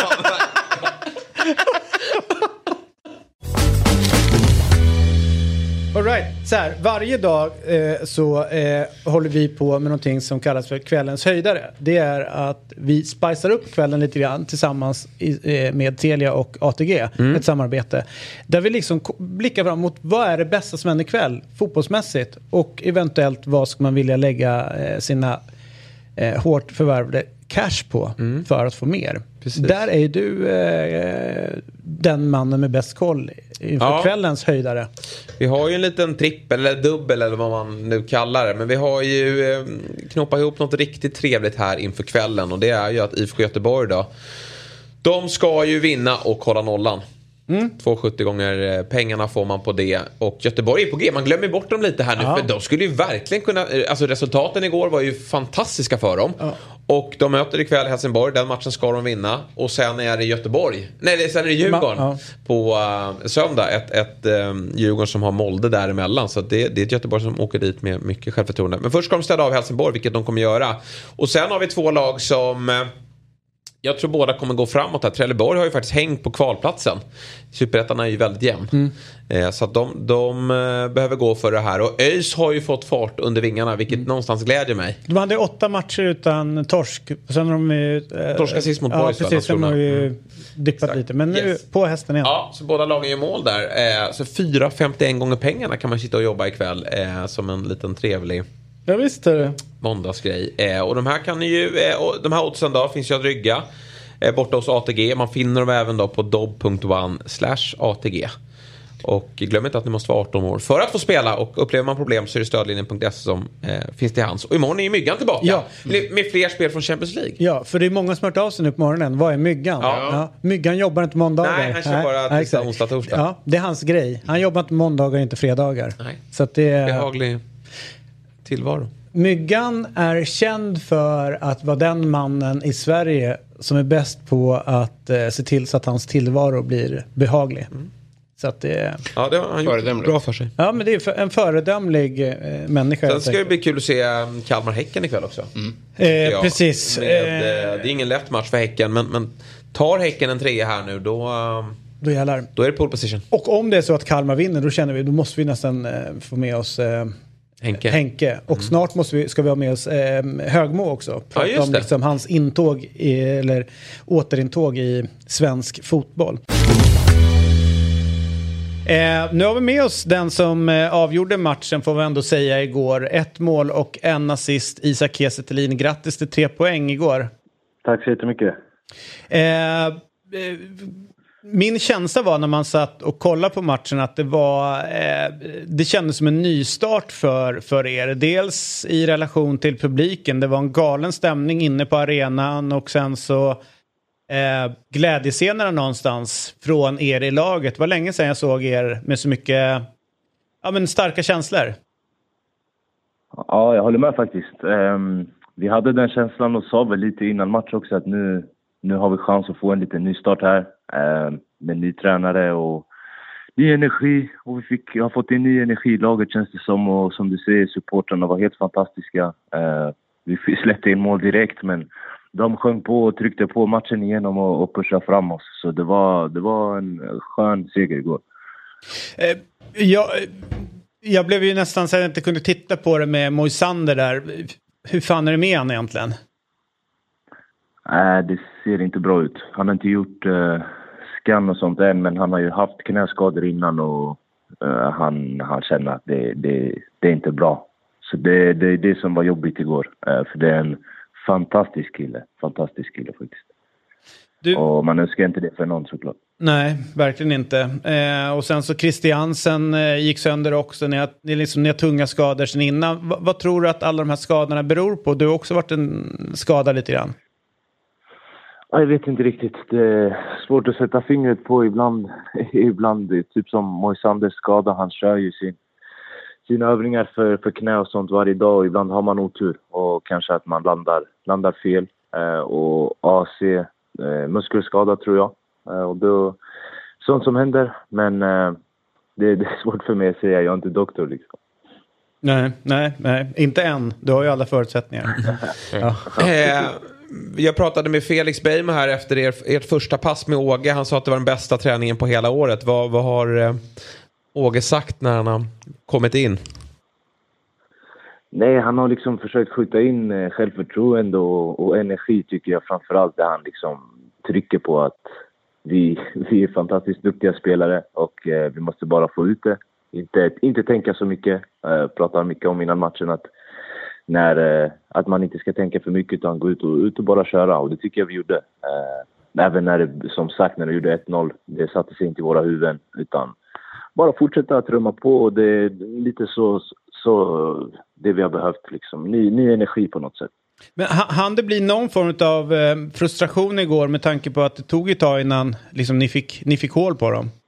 All right. Så här, varje dag eh, så eh, håller vi på med någonting som kallas för kvällens höjdare. Det är att vi spicar upp kvällen lite grann tillsammans i, eh, med Telia och A T G. Mm. Ett samarbete. Där vi liksom blickar fram mot vad är det bästa som händer ikväll fotbollsmässigt. Och eventuellt vad ska man vilja lägga eh, sina eh, hårt förvärvade cash på mm. för att få mer. Precis. Där är du eh, den mannen med bäst koll inför ja. kvällens höjdare. Vi har ju en liten trippel eller dubbel eller vad man nu kallar det. Men vi har ju eh, knoppat ihop något riktigt trevligt här inför kvällen. Och det är ju att I F K Göteborg då, de ska ju vinna och hålla nollan. Mm. tvåhundrasjuttio gånger pengarna får man på det. Och Göteborg är på G. Man glömmer bort dem lite här nu. Ja. För de skulle ju verkligen kunna... Alltså resultaten igår var ju fantastiska för dem. Ja. Och de möter ikväll Helsingborg. Den matchen ska de vinna. Och sen är det Göteborg. Nej, sen är det Djurgården. Ma- ja. På uh, söndag. Ett, ett um, Djurgården som har Molde däremellan. Så det, det är ett Göteborg som åker dit med mycket självförtroende. Men först ska de städa av Helsingborg, vilket de kommer göra. Och sen har vi två lag som... Uh, Jag tror båda kommer gå framåt här. Trelleborg har ju faktiskt hängt på kvalplatsen. Superettan är ju väldigt jämn. Mm. Eh, så att de, de eh, behöver gå för det här. Och ÖIS har ju fått fart under vingarna, vilket mm. någonstans glädjer mig. De hade åtta matcher utan torsk. Sen har de ju... Eh, Torska sist mot Boys. Ja, precis. Sen har de ju mm. dippat Exakt. lite. Men nu yes. på hästen igen. Ja, så båda lagen gör mål där. Eh, så fyra komma femtioen gånger pengarna kan man sitta och jobba ikväll. Eh, som en liten trevlig... Ja, visst är det. Måndagsgrej. Eh, och de här kan ju... Eh, och de här oddsen då finns ju att rygga. Borta hos A T G. Man finner dem även då på dobb punkt one slash A T G. Och glöm inte att ni måste vara arton år för att få spela. Och upplever man problem så är det stödlinjen punkt se som eh, finns till hands. Och imorgon är ju Myggan tillbaka. Ja. Med, med fler spel från Champions League. Ja, för det är många som har hört av sig nu på morgonen. Vad är Myggan? Ja. Ja. Myggan jobbar inte måndagar. Nej, han kör bara tisdag, onsdag, torsdag. Ja, det är hans grej. Han jobbar inte måndagar, inte fredagar. Nej. Så att det är... behaglig tillvaro. Myggan är känd för att vara den mannen i Sverige som är bäst på att eh, se till så att hans tillvaro blir behaglig. Mm. Så att det, ja, det har han gjort bra för sig. Ja, men det är för, en föredömlig eh, människa. Sen ska det bli kul att se Kalmar-Häcken ikväll också. Mm. Eh, ja, precis. Med, eh, det är ingen lätt match för Häcken, men, men tar Häcken en trea här nu, då... Då jävlar. Då är det pole position. Och om det är så att Kalmar vinner, då känner vi, då måste vi nästan eh, få med oss... Eh, Henke. Henke. Och mm. snart måste vi, ska vi ha med oss eh, Högmo också. Prata ja, om liksom, hans intåg i, eller återintåg i svensk fotboll. Eh, nu har vi med oss den som eh, avgjorde matchen, får vi ändå säga, igår. Ett mål och en assist, Isak Kiese Thelin. Grattis till tre poäng igår. Tack så jättemycket. Eh, eh, Min känsla var när man satt och kollade på matchen att det var eh, det kändes som en nystart för, för er. Dels i relation till publiken. Det var en galen stämning inne på arenan och sen så eh, glädjescenerna någonstans från er i laget. Det var länge sedan jag såg er med så mycket ja, men starka känslor. Ja, jag håller med faktiskt. Um, vi hade den känslan och sa väl lite innan match också att nu, nu har vi chans att få en liten nystart här. Uh, med ny tränare och ny energi, och vi fick, har fått en ny energi i laget, känns det som, och som du säger, supporterna var helt fantastiska. Uh, vi släppte in mål direkt, men de sjöng på och tryckte på matchen igenom och, och pushade fram oss, så det var, det var en skön seger igår. Uh, jag, jag blev ju nästan så att jag inte kunde titta på det med Moisander där. Hur fan är det med han egentligen? Nej, det ser inte bra ut. Han har inte gjort uh, scan och sånt än, men han har ju haft knäskador innan och uh, han, han känner att det, det, det är inte bra. Så det är det, det som var jobbigt igår. Uh, för det är en fantastisk kille. Fantastisk kille faktiskt. Du... Och man önskar inte det för någon såklart. Nej, verkligen inte. Eh, och sen så Christiansen eh, gick sönder också. Ni har, ni, liksom, ni har tunga skador sedan innan. Va, vad tror du att alla de här skadorna beror på? Du har också varit en skada lite grann. Ja, jag vet inte riktigt. Det är svårt att sätta fingret på ibland. Ibland typ som Moisanders skada. Han kör ju sin, sina övningar för, för knä och sånt varje dag. Och ibland har man otur. Och kanske att man landar, landar fel. Eh, och A C... Eh, muskelskada tror jag. Eh, och då, sånt som händer. Men eh, det, det är svårt för mig att säga. Jag är inte doktor liksom. Nej, nej, nej. Inte än. Du har ju alla förutsättningar. Ja. eh, jag pratade med Felix Beijmo här efter er, ert första pass med Åge. Han sa att det var den bästa träningen på hela året. Vad, vad har eh, Åge sagt när han har kommit in? Nej, han har liksom försökt skjuta in eh, självförtroende och, och energi tycker jag framförallt, där han liksom trycker på att vi, vi är fantastiskt duktiga spelare och eh, vi måste bara få ut det. Inte, inte tänka så mycket. Eh, pratar mycket om innan matchen att, när, eh, att man inte ska tänka för mycket utan gå ut och, ut och bara köra, och det tycker jag vi gjorde. Eh, även när det, som sagt, när det gjorde ett noll, det satte sig inte i våra huvuden utan bara fortsätta att trumma på, och det är lite så, så det vi har behövt liksom. Ny, ny energi på något sätt. Men hann det bli någon form av eh, frustration igår med tanke på att det tog ett tag innan liksom, ni, fick, ni fick hål på dem?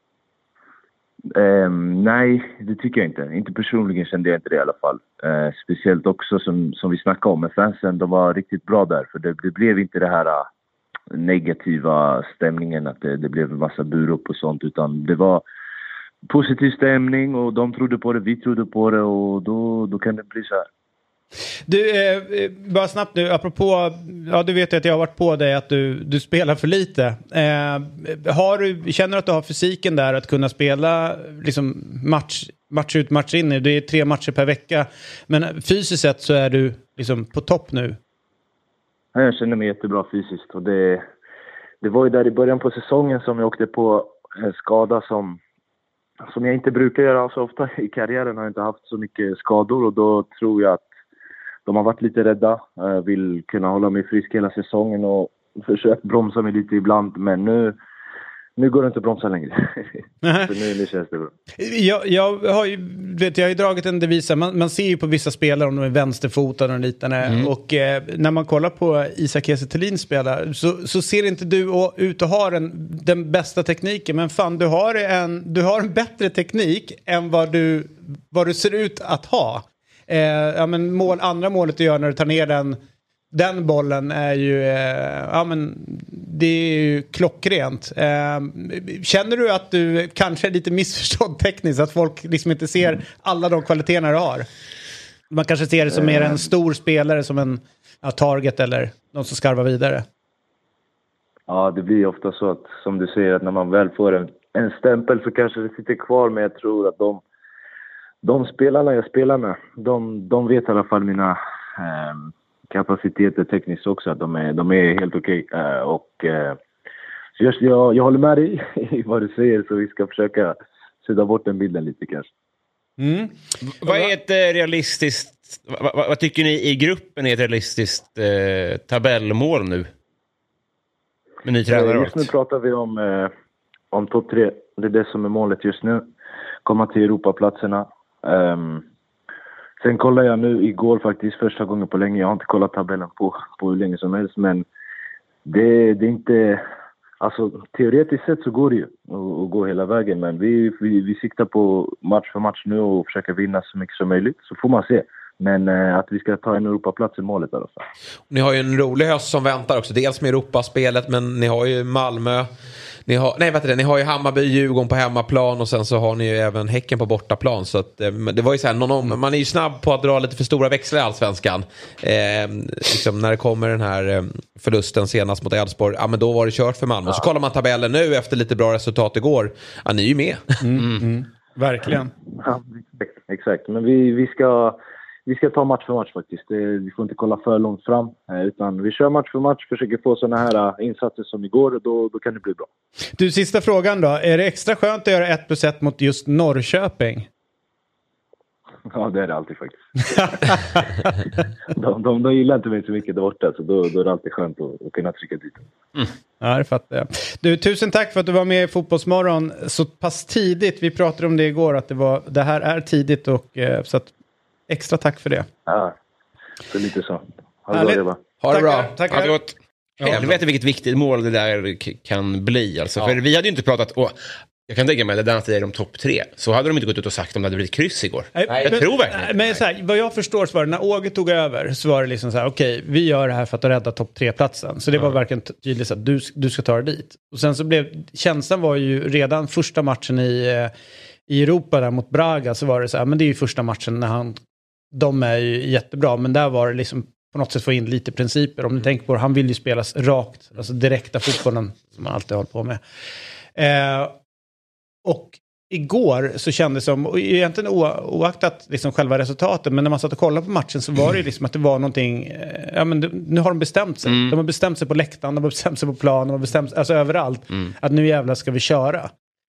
Um, nej, det tycker jag inte. Inte personligen kände jag inte det i alla fall. Uh, speciellt också som, som vi snackade om med fansen, de var riktigt bra där. För det, det blev inte det här uh, negativa stämningen att det, det blev en massa burop och sånt, utan det var positiv stämning och de trodde på det, vi trodde på det, och då, då kan det bli så här. Du, eh, bara snabbt nu, apropå, ja du vet att jag har varit på dig att du, du spelar för lite. Eh, har du, känner du att du har fysiken där att kunna spela liksom match, match ut, match in? Det är tre matcher per vecka, men fysiskt sett så är du liksom på topp nu. Ja, jag känner mig jättebra fysiskt, och det, det var ju där i början på säsongen som jag åkte på en skada som Som jag inte brukar göra så ofta i karriären. Har jag inte haft så mycket skador, och då tror jag att de har varit lite rädda. Vill kunna hålla mig frisk hela säsongen och försökt bromsa mig lite ibland. Men nu, nu går det inte att bromsa längre. Så nu, nu känns det bra. Jag, jag, har ju, vet, jag har ju dragit en devis. Man, man ser ju på vissa spelare om de är vänsterfotade och liknande. Mm. Och eh, när man kollar på Isak Kiese Thelin spelar så, så ser inte du och, ut att ha den, den bästa tekniken. Men fan, du har en, du har en bättre teknik än vad du, vad du ser ut att ha. Eh, ja, men mål, andra målet du gör när du tar ner den Den bollen är ju, eh, ja men det är ju klockrent. Eh, känner du att du kanske är lite missförstådd tekniskt, att folk liksom inte ser alla de kvaliteterna du har? Man kanske ser det som mer en stor spelare, som en ja, target eller någon som skarvar vidare. Ja, det blir ofta så att, som du säger, att när man väl får en, en stämpel så kanske det sitter kvar, men jag tror att de, de spelarna jag spelar med, de, de vet i alla fall mina eh, kapaciteter tekniskt också, att de är, de är helt okej. Okay. Uh, och uh, så jag, jag, jag håller med dig i vad du säger, så vi ska försöka sudda bort den bilden lite kanske. Mm. Vad är ett eh, realistiskt, vad, vad, vad tycker ni i gruppen är ett realistiskt eh, tabellmål nu? Med ny tränare. Just nu pratar vi om, eh, om topp tre. Det är det som är målet just nu. Komma till Europaplatserna. Um, Sen kollar jag nu igår faktiskt första gången på länge. Jag har inte kollat tabellen på, på hur länge som helst. Men det, det är inte... Alltså teoretiskt sett så går det ju att gå hela vägen. Men vi, vi, vi siktar på match för match nu och försöka vinna så mycket som möjligt. Så får man se. Men eh, att vi ska ta en Europaplats i målet i alla fall. Ni har ju en rolig höst som väntar också. Dels med Europaspelet, men ni har ju Malmö. Ni har, nej, vet du det, ni har ju Hammarby, Djurgården på hemmaplan, och sen så har ni ju även Häcken på bortaplan. Så att, det var ju så här, någon, man är ju snabb på att dra lite för stora växlar i Allsvenskan. Eh, liksom när det kommer den här förlusten senast mot Elfsborg, ja men då var det kört för Malmö. Ja. Så kollar man tabellen nu efter lite bra resultat igår. Ja, ni är ju med. Mm, mm. Verkligen. Ja, exakt. Men vi, vi ska... vi ska ta match för match faktiskt. Det, vi får inte kolla för långt fram. Utan vi kör match för match, försöker få sådana här insatser som igår. Då, då kan det bli bra. Du, sista frågan då. Är det extra skönt att göra ett plus ett mot just Norrköping? Ja, det är det alltid faktiskt. de, de, de gillar inte mig så mycket där borta, så då, då är det alltid skönt att, att kunna trycka dit. Mm. Ja, det fattar jag. Du, tusen tack för att du var med i Fotbollsmorgon så pass tidigt. Vi pratade om det igår, att det, var, det här är tidigt, och eh, så att extra tack för det. Ja, det är lite så. Ha det bra. Ha det bra. Tackar. Ha det gott. Helvete vilket viktigt mål det där k- kan bli. Alltså. Ja. För vi hade ju inte pratat... Åh, jag kan tänka mig att det är om topp tre. Så hade de inte gått ut och sagt om det hade blivit kryss igår. Nej, jag men, tror verkligen nej, men så här, vad jag förstår så var det, när Åge tog över så var det liksom så här, okej, okay, vi gör det här för att rädda topp tre-platsen. Så det var mm. verkligen tydligt att du, du ska ta det dit. Och sen så blev, känslan var ju redan första matchen i, i Europa där mot Braga, så var det så här, men det är ju första matchen när han, de är ju jättebra, men där var det liksom på något sätt få in lite principer. Om ni tänker på det, han vill ju spelas rakt, alltså direkta fotbollen som man alltid håller på med. Eh, Och igår så kändes det som, och egentligen o- oaktat liksom själva resultatet, men när man satt och kollade på matchen så var det ju liksom att det var någonting, eh, ja men det, nu har de bestämt sig. Mm. De har bestämt sig på läktaren, de har bestämt sig på plan, de har bestämt sig, alltså överallt, mm. att nu jävlar ska vi köra.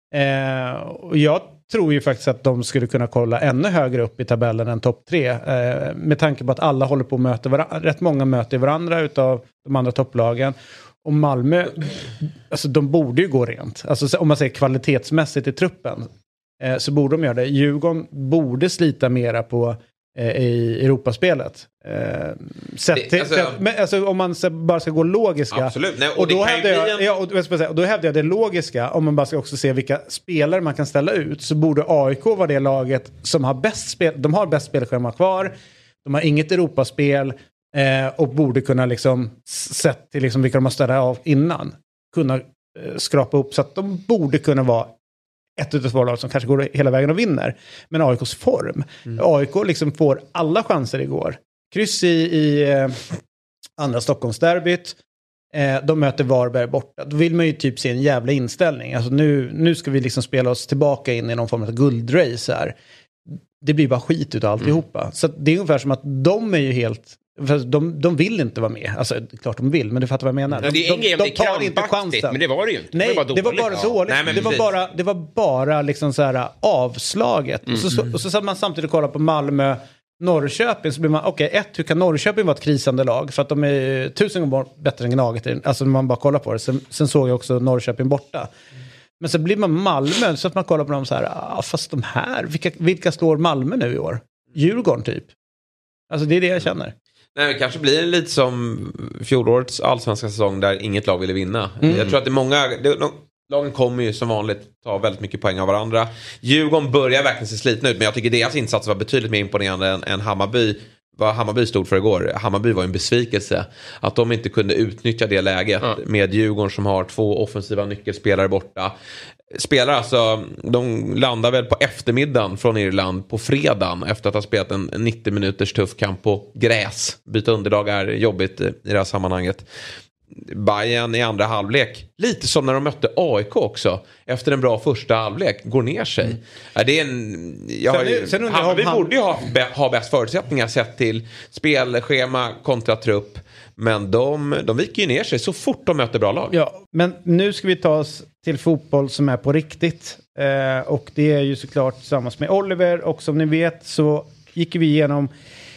Eh, och jag tror ju faktiskt att de skulle kunna kolla ännu högre upp i tabellen än topp tre, eh, med tanke på att alla håller på att möta varandra, rätt många möter varandra utav de andra topplagen. Och Malmö, alltså de borde ju gå rent. Alltså om man säger kvalitetsmässigt i truppen, eh, så borde de göra det. Djurgården borde slita mera på eh, i Europaspelet. Eh, sett till, alltså, till, men, alltså om man bara ska gå logiska. Absolut. Nej, och, och, då det hävdar jag, en... ja, och, och, och då hävdar jag det logiska, om man bara ska också se vilka spelare man kan ställa ut, så borde A I K vara det laget som har bäst spel. De har bäst spelschema kvar. De har inget Europaspel. Eh, och borde kunna liksom, sett till liksom vilka de har ställt av innan, kunna eh, skrapa upp, så att de borde kunna vara ett utav två lag som kanske går hela vägen och vinner. Men A I K:s form. Mm. A I K liksom får alla chanser igår. Kryss i, i eh, andra Stockholmsderbyt. Eh, de möter Varberg borta. Då vill man ju typ se en jävla inställning. Alltså nu, nu ska vi liksom spela oss tillbaka in i någon form av guldrace här. Det blir bara skit utav alltihopa. Mm. Så det är ungefär som att de är ju helt... För de, de vill inte vara med. Alltså, det är klart de vill, men du fattar vad jag menar. De, det är de, de, de tar inte chansen. Men det var det ju inte. Nej, det var, det var bara så dåligt. Nej, det, var bara, det var bara liksom så här avslaget. Mm. Och, så, och så satt man samtidigt och kollade på Malmö, Norrköping, så blir man, okej, okay, ett, hur kan Norrköping vara ett krisande lag? För att de är tusen gånger bättre än Gnaget. Alltså när man bara kollar på det. Sen, sen såg jag också Norrköping borta. Mm. Men så blir man Malmö, så att man kollar på dem så här, ah, fast de här, vilka, vilka slår Malmö nu i år? Djurgården typ. Alltså det är det jag känner. Nej, det kanske blir lite som fjolårets allsvenska säsong där inget lag ville vinna. Mm. Jag tror att det är många... Det, de, lagen kommer ju som vanligt ta väldigt mycket poäng av varandra. Djurgården börjar verkligen se slitna ut, men jag tycker deras insats var betydligt mer imponerande än, än Hammarby. Vad Hammarby stod för igår. Hammarby var en besvikelse. Att de inte kunde utnyttja det läget mm. med Djurgården som har två offensiva nyckelspelare borta. Spelar alltså, de landar väl på eftermiddagen från Irland på fredagen efter att ha spelat en nittio minuters tuff kamp på gräs. Byta underlag är jobbigt i det här sammanhanget. Bayern i andra halvlek, lite som när de mötte A I K också, efter en bra första halvlek, går ner sig. Mm. Ja, det är en, jag har ju, sen, sen vi borde ju ha, ha bäst förutsättningar sett till spelschema kontra trupp, men de, de viker ju ner sig så fort de möter bra lag. Ja, men nu ska vi ta oss till fotboll som är på riktigt, eh, och det är ju såklart tillsammans med Oliver, och som ni vet så gick vi igenom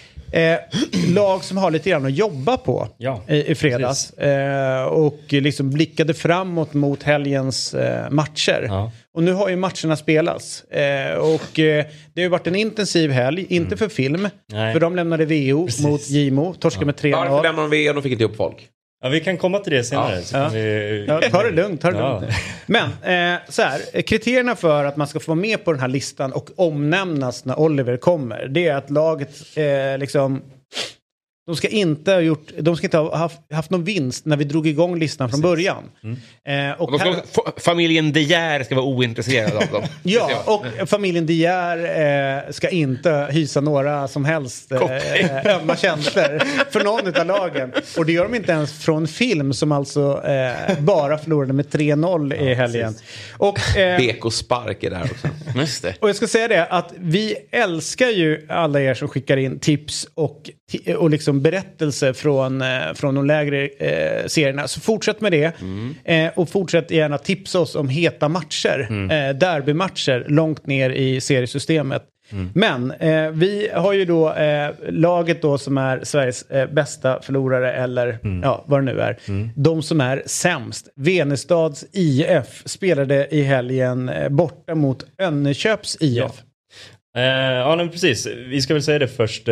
Eh, lag som har lite grann att jobba på ja, i, i fredags eh, och liksom blickade framåt mot helgens eh, matcher. Ja. Och nu har ju matcherna spelats eh, och eh, det har ju varit en intensiv helg, inte mm. för film. Nej. För de lämnade V O Precis. Mot Gimo, torska ja. med tre noll. Varför lämnade de V O? De fick inte upp folk. Ja, vi kan komma till det senare. Ja. Så ja. Vi... Ja, ta det lugnt, ta det ja. lugnt. Men eh, så här, kriterierna för att man ska få vara med på den här listan och omnämnas när Oliver kommer, det är att laget eh, liksom De ska inte ha gjort, de ska inte ha haft, haft någon vinst när vi drog igång listan från början. Mm. Eh, och och ska, här, f- familjen De Geer ska vara ointresserad av dem. Ja, och familjen De Geer eh, ska inte hysa några som helst eh, ömma känslor för någon av lagen. Och det gör de inte ens från film som alltså eh, bara förlorade med tre noll i helgen. Och, eh, B K Spark är där också. Just det. Och jag ska säga det att vi älskar ju alla er som skickar in tips och, och liksom berättelser från, eh, från de lägre eh, serierna. Så fortsätt med det. Mm. Eh, och fortsätt gärna tipsa oss om heta matcher. Mm. Eh, derbymatcher långt ner i seriesystemet. Mm. Men eh, vi har ju då eh, laget då som är Sveriges eh, bästa förlorare eller mm. ja, vad det nu är. Mm. De som är sämst. Venestads I F spelade i helgen eh, borta mot Önneköps I F. Ja. Eh, ja, men precis. Vi ska väl säga det först. Eh,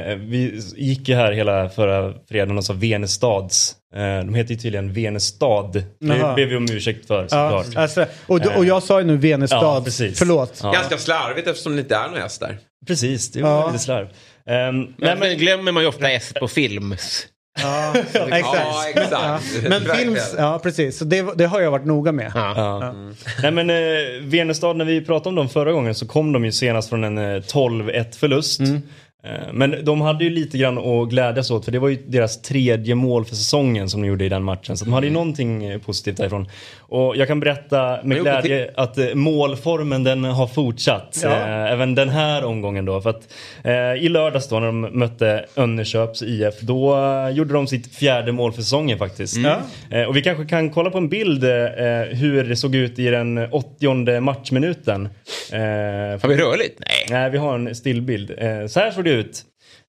vi gick ju här hela förra fredagen och sa Venestads. Eh, de heter ju tydligen Venestad. Det ber vi om ursäkt för, såklart. Ja, alltså, och, och jag sa ju nu Venestad. Ja, precis. Förlåt. Ja. Ganska slarvigt eftersom det inte är någon S där. Precis, det var ja. lite slarv. Um, men, nej, men glömmer man ju ofta S på films. Ja, exakt. Ja, exakt. Ja. Men films, ja precis. Så det, det har jag varit noga med. Ja. Ja. Mm. Nej men eh, Venestad, när vi pratade om dem förra gången så kom de ju senast från en eh, tolv ett förlust. Mm. Eh, men de hade ju lite grann att glädjas åt, för det var ju deras tredje mål för säsongen som de gjorde i den matchen. Så de hade ju någonting positivt därifrån. Och jag kan berätta med glädje att eh, målformen den har fortsatt. Ja. Eh, även den här omgången då. För att eh, i lördags då när de mötte Önneköps I F, då eh, gjorde de sitt fjärde mål för säsongen faktiskt. Mm. Eh, och vi kanske kan kolla på en bild eh, hur det såg ut i den åttionde matchminuten. Eh, har vi rörligt? Nej. Nej, vi har en stillbild. Eh, så här såg det ut.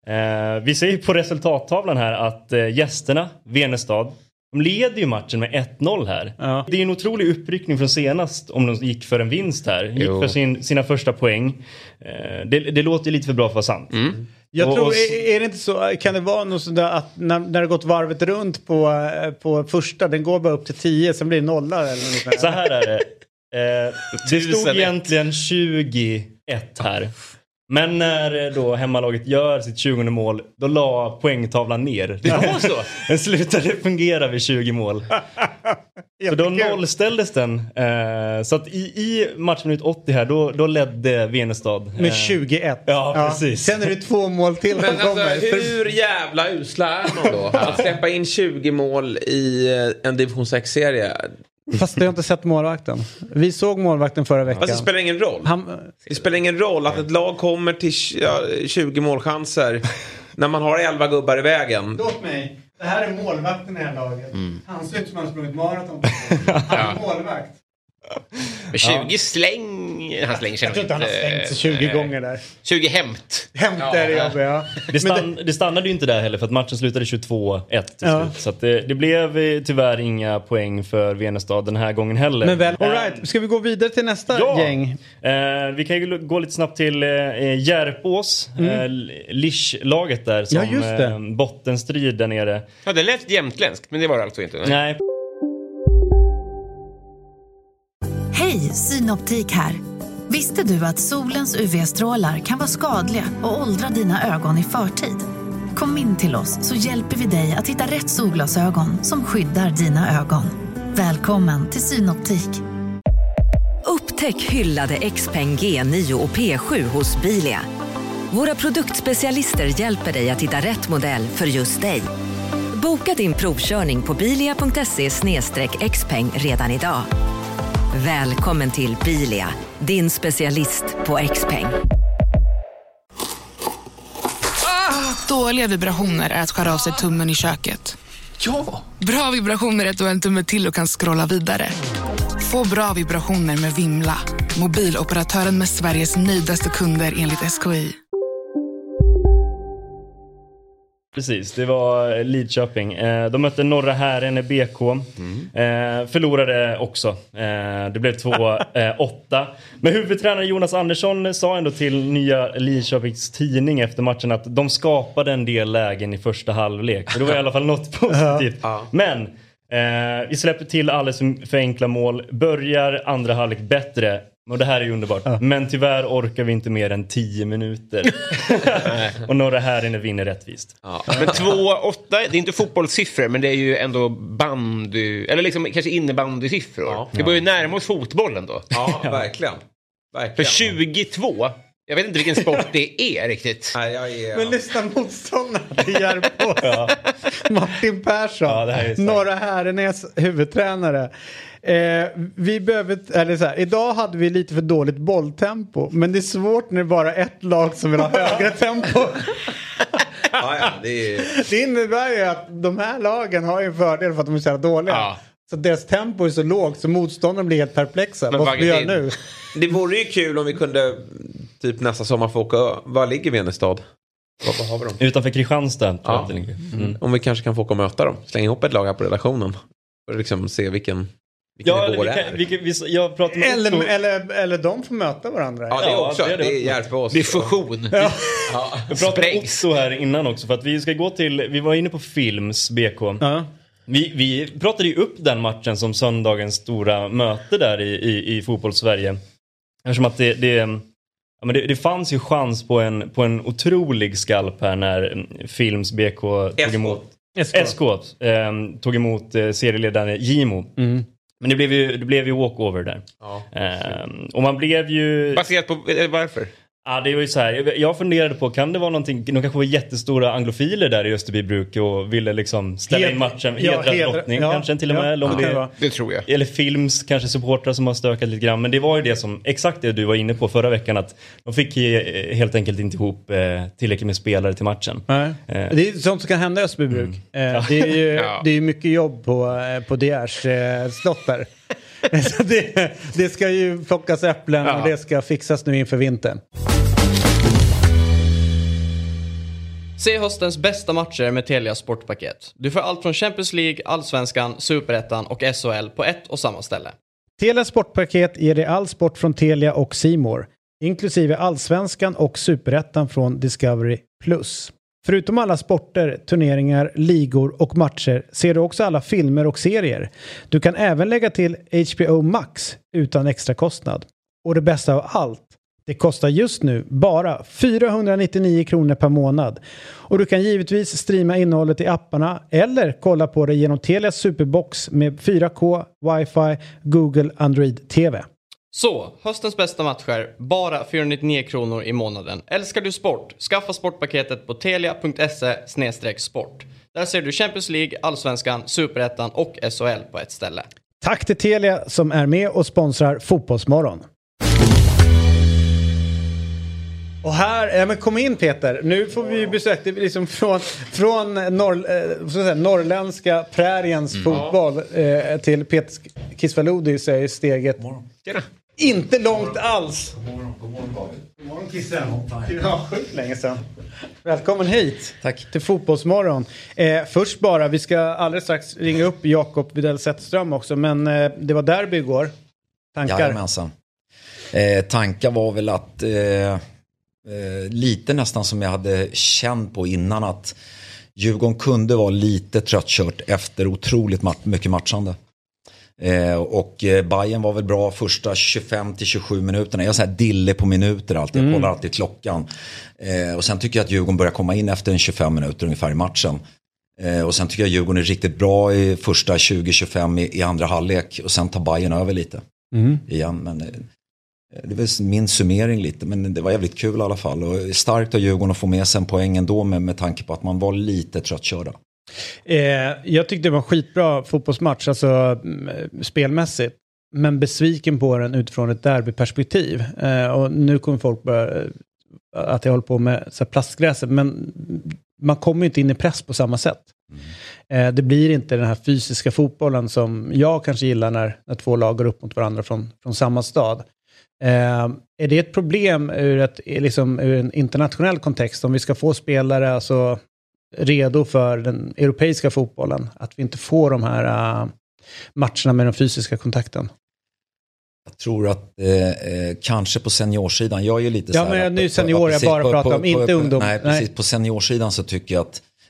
Eh, vi ser ju på resultattavlan här att eh, gästerna, Venestad, de leder ju matchen med ett noll här. Ja. Det är en otrolig uppryckning från senast om de gick för en vinst här. Gick jo. för sin, sina första poäng. Eh, det, det låter ju lite för bra för att vara sant. Mm. Jag och, tror, och, är, är det inte så, kan det vara något sådär att när, när det gått varvet runt på, på första, den går bara upp till tio, sen blir det nollar eller något. Så här är det. Eh, det stod egentligen tjugoett här. Men när då hemmalaget gör sitt tjugonde mål, då la poängtavlan ner. Det var så? Den slutade fungera vid tjugo mål. Så då nollställdes den. Eh, så att i, i matchminut åttio här, då, då ledde Venestad. Eh, Med tjugoett. Ja, ja, precis. Sen är det två mål till. Men alltså, hur jävla usla är man då? Att släppa in tjugo mål i en division sex-serie... Fast jag har inte sett målvakten. Vi såg målvakten förra veckan. Fast det spelar ingen roll. Han... Det spelar ingen roll att ett lag kommer till tjugo målchanser när man har elva gubbar i vägen. Låt mig. Det här är målvakten i det här laget. Mm. Han ser ut som han har sprungit maraton. Han är målvakt. tjugo ja. släng... Han slänger sig jag tror inte han har slängt sig tjugo äh, gånger där. tjugo hämt. Hämt ja, är det jobb, ja. Det, stann, det... det stannade ju inte där heller för att matchen slutade tjugotvå ett till ja. slut. Så att det, det blev tyvärr inga poäng för Venestad den här gången heller. Men väl, all right. Ska vi gå vidare till nästa ja. gäng? Eh, vi kan ju gå lite snabbt till eh, Järpås. Mm. Eh, Lisch-laget där som ja, eh, bottenstrid där nere. Ja, det lät jämtländskt, men det var det alltså inte. Nej. Nej. Hej, Synoptik här. Visste du att solens U V-strålar kan vara skadliga och åldra dina ögon i förtid? Kom in till oss så hjälper vi dig att hitta rätt solglasögon som skyddar dina ögon. Välkommen till Synoptik. Upptäck hyllade Xpeng G nio och P sju hos Bilia. Våra produktspecialister hjälper dig att hitta rätt modell för just dig. Boka din provkörning på bilia punkt se slash xpeng redan idag. Välkommen till Bilia, din specialist på Xpeng. Ah, dåliga vibrationer är att skära av sig tummen i köket. Ja! Bra vibrationer är att du har en tumme till och kan scrolla vidare. Få bra vibrationer med Vimla, mobiloperatören med Sveriges nöjdaste kunder enligt S K I. Precis, det var Lidköping. De mötte Norra Hären B K. Mm. Förlorade också. Det blev två åtta. Men huvudtränare Jonas Andersson sa ändå till nya Lidköpings tidning efter matchen att de skapade en del lägen i första halvlek. Det var i alla fall något positivt. Ja. Men eh, vi släpper till alldeles för enkla mål. Börjar andra halvlek bättre. Och det här är ju underbart. Ja. Men tyvärr orkar vi inte mer än tio minuter. Och några här inne vinner rättvist. Ja. Men två åtta, det är inte fotbollssiffror, men det är ju ändå bandy, eller liksom kanske innebandosiffror. Ja. Det börjar ju närma oss fotbollen då. Ja, verkligen. verkligen. För tjugotvå, jag vet inte vilken sport det är riktigt. Nej, jag är... Men lyssna motståndarna till Järpås. Ja. Martin Persson, ja, Norra Härenäs huvudtränare. Eh, vi behöver, eller så här, idag hade vi lite för dåligt bolltempo, men det är svårt när det bara är ett lag som vill ha högre tempo. Ja, ja, det, är... det innebär ju att de här lagen har en fördel för att de är så här dåliga. Ja. Så deras tempo är så lågt så motståndarna blir helt perplexa. Men vad ska vi göra nu? Det vore ju kul om vi kunde typ nästa sommar få åka. Var ligger Venestad? Vad har vi dem? Utanför Kristianstad. Ja. Mm. Om vi kanske kan få åka och möta dem. Slänga ihop ett lag här på redaktionen. Och liksom se vilken... Ja, eller vi kan, vi kan, vi, jag pratar med eller, Otto. eller, eller de får möta varandra. Ja, det är också. Ja, det, det är hjälp oss. Det är fusion. Ja. Ja. Jag pratade med Otto här innan också. För att vi ska gå till... Vi var inne på Films B K. Ja. Vi, vi pratade ju upp den matchen som söndagens stora möte där i, i, i fotboll-Sverige. Eftersom att det... det Ja, men det, det fanns ju chans på en, på en otrolig skalp här när Films B K tog emot... S K eh, tog emot eh, serieledaren Gimo. Mm. Men det blev ju, det blev ju walkover där. Ja. Eh, och man blev ju... Baserat på varför? Ja, det var ju så här. Jag funderade på, kan det vara någonting... De kanske var jättestora anglofiler där i Österbybruk och ville liksom ställa in matchen. Hedra ja, hedra, drottning ja, kanske till och med. Ja, det, det tror jag. Eller Films, kanske supportrar som har stökat lite grann. Men det var ju det som, exakt det du var inne på förra veckan. Att de fick helt enkelt inte ihop eh, tillräckligt med spelare till matchen. Nej. Eh. Det är sånt som kan hända i Österbybruk. Mm. Eh, det är ju ja. det är mycket jobb på, på D R:s eh, slott där. Så det, det ska ju plockas äpplen ja. och det ska fixas nu inför vintern. Se höstens bästa matcher med Telia Sportpaket. Du får allt från Champions League, Allsvenskan, Superettan och S H L på ett och samma ställe. Telia Sportpaket ger dig all sport från Telia och C More, inklusive Allsvenskan och Superettan från Discovery plus. Förutom alla sporter, turneringar, ligor och matcher ser du också alla filmer och serier. Du kan även lägga till H B O Max utan extra kostnad. Och det bästa av allt, det kostar just nu bara fyrahundranittionio kronor per månad. Och du kan givetvis streama innehållet i apparna eller kolla på det genom Telias Superbox med fyra K, Wi-Fi, Google Android T V. Så, höstens bästa matcher, bara fyrahundranittionio kronor i månaden. Älskar du sport? Skaffa sportpaketet på telia punkt se slash sport. Där ser du Champions League, Allsvenskan, Superettan och S H L på ett ställe. Tack till Telia som är med och sponsrar Fotbollsmorgon. Och här, ja men kom in Peter, nu får vi besöka liksom från, från norr, eh, så att säga, norrländska präriens mm. fotboll eh, till Peter Kisvalodi så är steget Tjena. Inte långt alls. God morgon, god morgon, god morgon Kissen. Ja, sjukt länge sedan. Välkommen hit. Tack. Till Fotbollsmorgon. Eh, först bara, vi ska alldeles strax ringa upp Jakob Widell Zetterström också, men eh, det var derby igår. Tankar? Jajamensan. Eh, tankar var väl att... Eh, Eh, lite nästan som jag hade känt på innan att Djurgården kunde vara lite tröttkört efter otroligt mat- mycket matchande. Eh, och eh, Bayern var väl bra första tjugofem till tjugosju minuterna. Jag säger dille på minuter alltid, jag mm. kollar alltid klockan. Eh, och sen tycker jag att Djurgården börjar komma in efter en tjugofem minuter ungefär i matchen. Eh, och sen tycker jag att Djurgården är riktigt bra i första tjugo till tjugofem i, i andra halvlek. Och sen tar Bayern över lite mm. igen, men... Eh, det var min summering lite, men det var jävligt kul i alla fall. Och starkt av Djurgården att få med sig en poäng ändå med, med tanke på att man var lite tröttkörda. Eh, jag tyckte det var en skitbra fotbollsmatch, alltså spelmässigt. Men besviken på den utifrån ett derbyperspektiv. Eh, och nu kommer folk börja, att jag håller på med så här plastgräset. Men man kommer ju inte in i press på samma sätt. Mm. Eh, det blir inte den här fysiska fotbollen som jag kanske gillar när, när två lag går upp mot varandra från, från samma stad. Eh, är det ett problem ur, ett, liksom, ur en internationell kontext om vi ska få spelare alltså, redo för den europeiska fotbollen? Att vi inte får de här uh, matcherna med den fysiska kontakten? Jag tror att eh, kanske på seniorsidan, jag är ju lite ja, så här... Ja, men nu senior jag bara pratar om, på, inte på, ungdom. Nej, precis. Nej. På seniorsidan så tycker jag att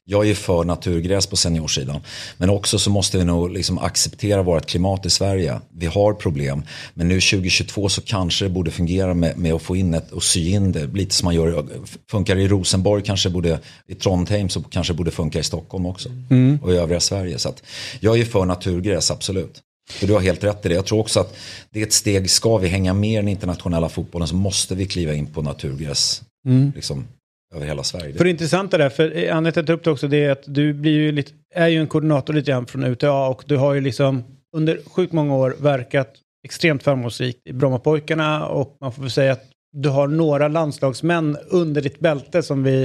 Jag är för naturgräs på seniorsidan. Men också så måste vi nog liksom acceptera vårt klimat i Sverige. Vi har problem. Men nu tjugo tjugotvå så kanske det borde fungera med, med att få in ett och sy in det. Lite som man gör, funkar i Rosenborg, kanske borde i Trondheim, så kanske borde funka i Stockholm också. Mm. Och i övriga Sverige. Så att jag är för naturgräs, absolut. För du har helt rätt i det. Jag tror också att det är ett steg, ska vi hänga med i den internationella fotbollen så måste vi kliva in på naturgräs. Mm. Liksom över hela Sverige. För det intressanta där, för Anette tar upp det också, det är att du blir ju lite, är ju en koordinator lite grann från U T A och du har ju liksom under sjukt många år verkat extremt framgångsrikt i Brommapojkarna, och man får väl säga att du har några landslagsmän under ditt bälte som vi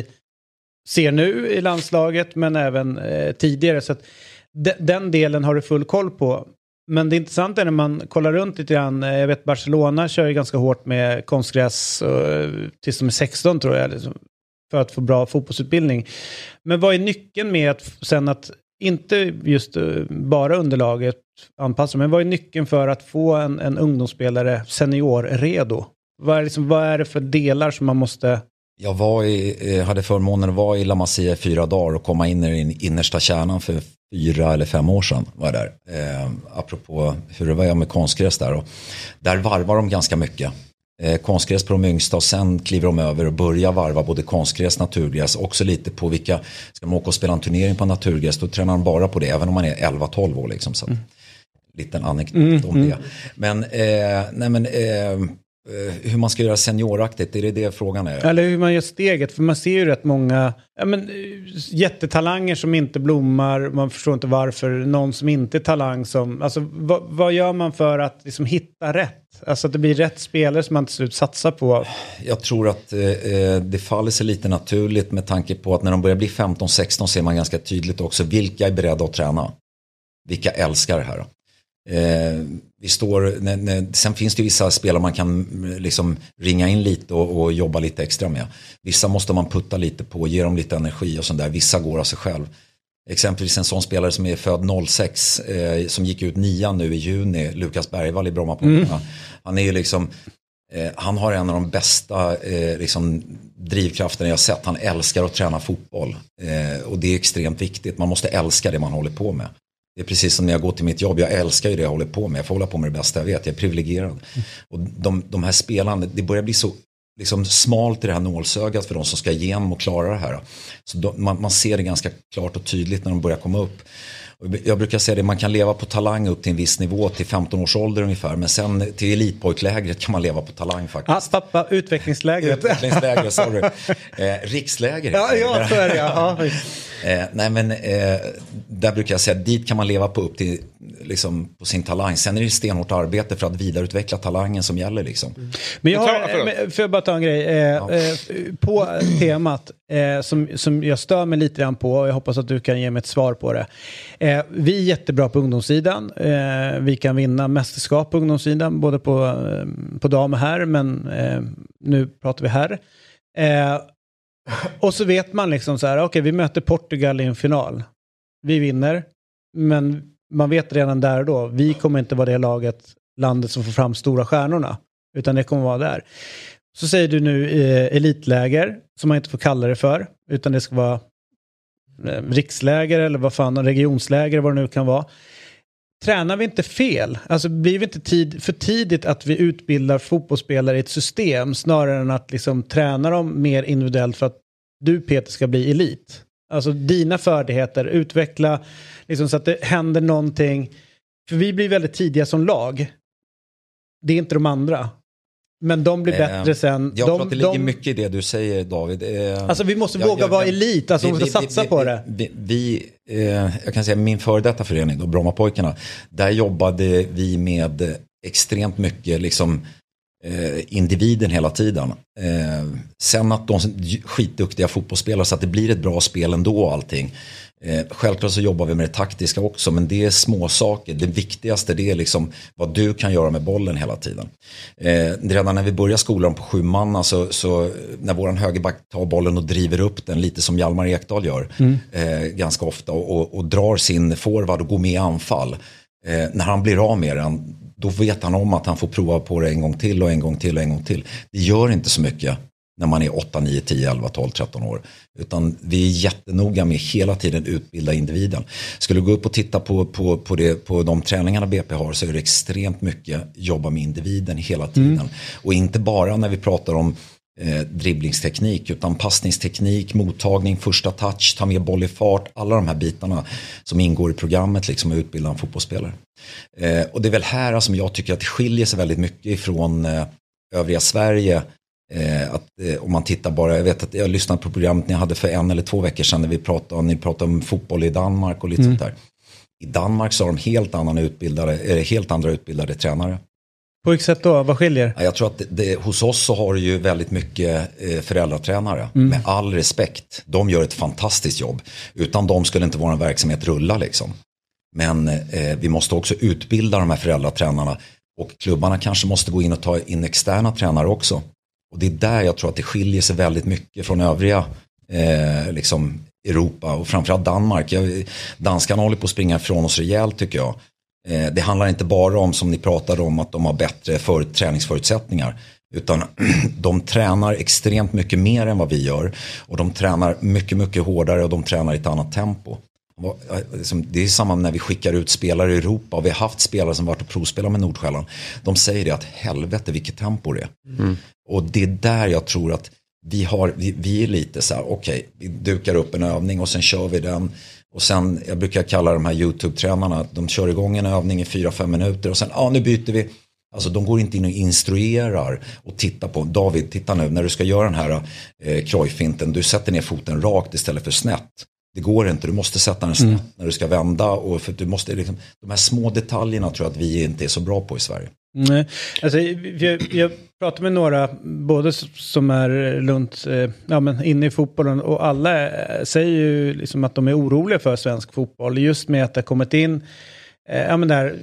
ser nu i landslaget, men även eh, tidigare, så att de, den delen har du full koll på. Men det intressanta är när man kollar runt lite grann, jag vet Barcelona kör ju ganska hårt med konstgräs eh, tills de är sexton tror jag, liksom, för att få bra fotbollsutbildning. Men vad är nyckeln med att sen att inte just uh, bara underlaget anpassar, men vad är nyckeln för att få en, en ungdomsspelare senior redo? Vad är, liksom, vad är det för delar som man måste... Jag var i, hade förmånen att vara i La Masia i fyra dagar och komma in i den innersta kärnan för fyra eller fem år sedan. Var där. Eh, apropå hur det var med konstgräs där. Och där varvar de ganska mycket. Eh, konstgräs på de yngsta och sen kliver de över och börjar varva både konstgräs, naturgräs, också lite på vilka, ska man åka och spela en turnering på naturgräs, då tränar man bara på det, även om man är elva tolv år liksom. Så mm. liten anekdot mm, om mm. det. Men, eh, nej men eh, hur man ska göra senioraktigt, är det det frågan är? Eller hur man gör steget, för man ser ju rätt många ja, men, jättetalanger som inte blommar, man förstår inte varför, någon som inte är talang som, alltså vad, vad gör man för att liksom hitta rätt? Alltså att det blir rätt spelare som man till slut satsar på. Jag tror att eh, det faller sig lite naturligt med tanke på att när de börjar bli femton sexton ser man ganska tydligt också vilka är beredda att träna. Vilka älskar det här. Eh, vi står, när, när, sen finns det ju vissa spelare man kan liksom ringa in lite och, och jobba lite extra med. Vissa måste man putta lite på, ge dem lite energi och sånt där. Vissa går av sig själv. Exempelvis en sån spelare som är född noll sex eh, som gick ut nian nu i juni, Lukas Bergvall i Brommapojkarna. Mm. Han är ju liksom eh, han har en av de bästa eh, liksom drivkrafterna jag sett. Han älskar att träna fotboll eh, och det är extremt viktigt. Man måste älska det man håller på med. Det är precis som när jag går till mitt jobb. Jag älskar ju det jag håller på med. Jag får hålla på med det bästa jag vet. Jag är privilegierad. Mm. Och de, de här spelarna, det börjar bli så liksom smalt i det här nålsögat för de som ska igenom och klara det här. Så de, man, man ser det ganska klart och tydligt när de börjar komma upp. Och jag brukar säga det, man kan leva på talang upp till en viss nivå till femton års ålder ungefär. Men sen till elitpojklägret kan man leva på talang faktiskt. Ah, pappa, utvecklingslägret. Utvecklingslägret, sorry. Eh, riksläger. Ja, ja, så är det. Ja. eh, nej, men eh, där brukar jag säga, dit kan man leva på upp till liksom, på sin talang. Sen är det stenhårt arbete för att vidareutveckla talangen som gäller liksom. Mm. Men jag har, får jag bara ta en grej eh, ja. eh, på temat eh, som, som jag stör mig lite grann på, och jag hoppas att du kan ge mig ett svar på det. Eh, vi är jättebra på ungdomssidan. Eh, vi kan vinna mästerskap på ungdomssidan, både på, eh, på dam och här, men eh, nu pratar vi här. Eh, och så vet man liksom så här, okej, okay, vi möter Portugal i en final. Vi vinner, men man vet redan där och då, vi kommer inte vara det laget, landet som får fram stora stjärnorna, utan det kommer vara där. Så säger du nu eh, elitläger, som man inte får kalla det för, utan det ska vara eh, riksläger eller vad fan, regionsläger, vad det nu kan vara. Tränar vi inte fel? Alltså blir vi inte tid, för tidigt att vi utbildar fotbollsspelare i ett system, snarare än att liksom träna dem mer individuellt för att du, Peter, ska bli elit? Alltså dina färdigheter, utveckla liksom, så att det händer någonting. För vi blir väldigt tidiga som lag. Det är inte de andra. Men de blir bättre eh, sen. Jag de, tror att det ligger de, mycket i det du säger, David. Eh, alltså vi måste jag, våga jag, vara jag, elit. Alltså vi måste vi, satsa vi, på vi, det. Vi, vi, eh, jag kan säga min före detta förening, då, Brommapojkarna. Där jobbade vi med extremt mycket liksom eh, individen hela tiden. Eh, sen att de är skitduktiga fotbollsspelare så att det blir ett bra spel ändå och allting. Eh, självklart så jobbar vi med det taktiska också, men det är små saker. Det viktigaste det är liksom vad du kan göra med bollen hela tiden. Eh, redan när vi börjar skolan på sju man, alltså, så när våran högerback tar bollen och driver upp den lite som Hjalmar Ekdal gör mm. eh, ganska ofta och, och, och drar sin forward och går med i anfall. Eh, när han blir av med den, då vet han om att han får prova på det en gång till och en gång till och en gång till. Det gör inte så mycket när man är åtta, nio, tio, elva, tolv, tretton år. Utan vi är jättenoga med hela tiden utbilda individen. Skulle du gå upp och titta på, på, på, det, på de träningarna B P har, så är det extremt mycket jobba med individen hela tiden. Mm. Och inte bara när vi pratar om eh, dribblingsteknik, utan passningsteknik, mottagning, första touch, ta med boll i fart, alla de här bitarna som ingår i programmet liksom, att utbilda en fotbollsspelare. Eh, och det är väl här som jag tycker att det skiljer sig väldigt mycket ifrån eh, övriga Sverige. Eh, att, eh, om man tittar bara, jag vet att jag lyssnade på programmet ni hade för en eller två veckor sedan när vi pratade, ni pratade om fotboll i Danmark och lite mm. sånt där. I Danmark så har de helt, annan utbildade, eh, helt andra utbildade tränare. På vilket sätt då? Vad skiljer? Ja, jag tror att det, det, hos oss så har du ju väldigt mycket eh, föräldratränare. Mm. Med all respekt. De gör ett fantastiskt jobb. Utan de skulle inte vara en verksamhet rulla liksom. Men eh, vi måste också utbilda de här föräldratränarna. Och klubbarna kanske måste gå in och ta in externa tränare också. Och det är där jag tror att det skiljer sig väldigt mycket från övriga eh, liksom Europa och framförallt Danmark. Jag, danskarna håller på att springa ifrån oss rejält tycker jag. Eh, det handlar inte bara om, som ni pratade om, att de har bättre för, träningsförutsättningar. Utan de tränar extremt mycket mer än vad vi gör. Och de tränar mycket, mycket hårdare och de tränar i ett annat tempo. Det är samma när vi skickar ut spelare i Europa och vi har haft spelare som varit och provspelar med Nordsjälland. De säger det att helvete vilket tempo det är. Mm. Och det är där jag tror att vi har, vi, vi är lite så här, okej, okay, vi dukar upp en övning och sen kör vi den. Och sen, jag brukar kalla de här YouTube-tränarna, de kör igång en övning i fyra fem minuter och sen, ja nu byter vi. Alltså de går inte in och instruerar och tittar på, David, titta nu, när du ska göra den här eh, krojfinten, du sätter ner foten rakt istället för snett. Det går inte, du måste sätta den snett mm. när du ska vända. Och för du måste, liksom, de här små detaljerna tror jag att vi inte är så bra på i Sverige. Nej, alltså, jag, jag pratar med några, både som är runt, eh, ja, men inne i fotbollen, och alla säger ju liksom att de är oroliga för svensk fotboll. Just med att det har kommit in, eh, ja men där,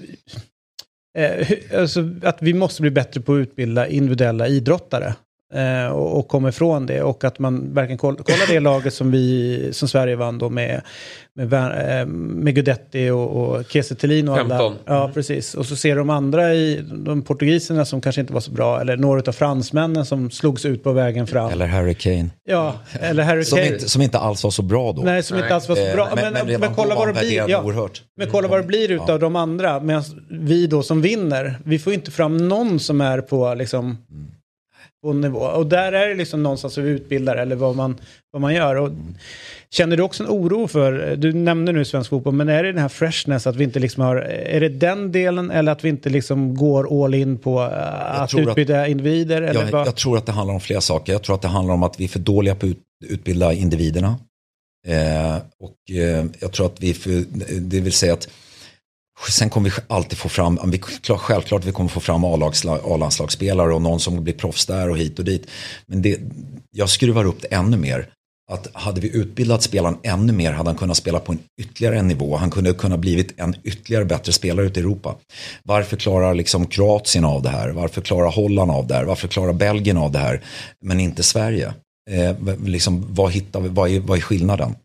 eh, alltså, att vi måste bli bättre på att utbilda individuella idrottare. Eh, och, och komma ifrån det, och att man verkligen koll, kollar det laget som vi som Sverige vann då med med, eh, med Gudetti och, och Kiese Thelin och alla. Ja, precis. Och så ser de andra i de portugiserna som kanske inte var så bra, eller några av fransmännen som slogs ut på vägen fram. Eller Harry Kane. Ja, eller Harry som Kane. Inte, som inte alls var så bra då. Nej, som Nej. inte alls var så bra. Eh, men, men, men, men kolla vad det blir. Ja, men kolla vad det blir utav ja. de andra. Medan vi då som vinner, vi får inte fram någon som är på liksom mm. på nivå. Och där är det liksom någonstans vi utbildar eller vad man, vad man gör. Och känner du också en oro för, du nämnde nu svensk fotboll, men är det den här freshness att vi inte liksom har, är det den delen eller att vi inte liksom går all in på att utbilda att, individer? Eller jag, vad? jag tror att det handlar om flera saker. Jag tror att det handlar om att vi är för dåliga på att utbilda individerna. Eh, och eh, jag tror att vi är för, det vill säga att sen kommer vi alltid få fram, vi, självklart vi kommer få fram A-landslagsspelare och någon som blir proffs där och hit och dit. Men det, jag skruvar upp det ännu mer. Att hade vi utbildat spelaren ännu mer hade han kunnat spela på en ytterligare en nivå. Han kunde kunna blivit en ytterligare bättre spelare ute i Europa. Varför klarar liksom Kroatien av det här? Varför klarar Holland av det här? Varför klarar Belgien av det här? Men inte Sverige. Eh, liksom, vad, hittar vi, vad, är, vad är skillnaden?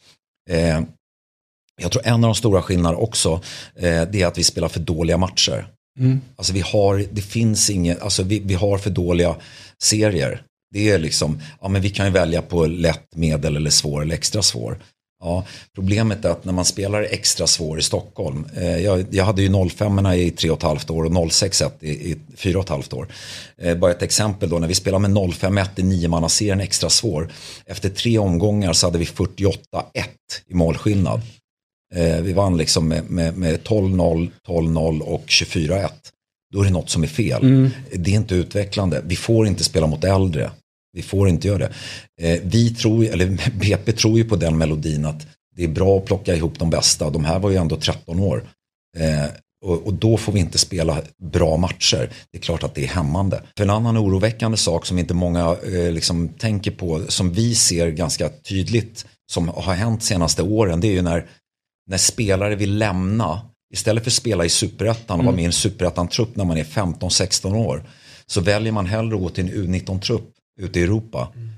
Eh, Jag tror en av de stora skillnaderna också eh, det är att vi spelar för dåliga matcher. Mm. Alltså vi har, det finns inget, alltså vi, vi har för dåliga serier. Det är liksom, ja men vi kan ju välja på lätt, medel eller svår eller extra svår. Ja, problemet är att när man spelar extra svår i Stockholm, eh, jag, jag hade ju noll fem i tre och ett halvt år och noll sex ett i, i fyra och ett halvt år. Eh, bara ett exempel då, när vi spelar med noll fem ett i nio manna serien extra svår. Efter tre omgångar så hade vi fyrtioåtta ett i målskillnad. Eh, vi vann liksom med, med, med tolv noll, tolv noll och tjugofyra ett. Då är det något som är fel. Mm. Det är inte utvecklande. Vi får inte spela mot äldre. Vi får inte göra det. Eh, vi tror, eller B P tror ju på den melodin att det är bra att plocka ihop de bästa. De här var ju ändå tretton år. Eh, och, och då får vi inte spela bra matcher. Det är klart att det är hämmande. För en annan oroväckande sak som inte många eh, liksom tänker på, som vi ser ganska tydligt som har hänt senaste åren, det är ju när När spelare vill lämna, istället för att spela i superettan och vara med i en superettan-trupp när man är femton sexton år, så väljer man hellre att gå till en U nitton-trupp ute i Europa. Mm.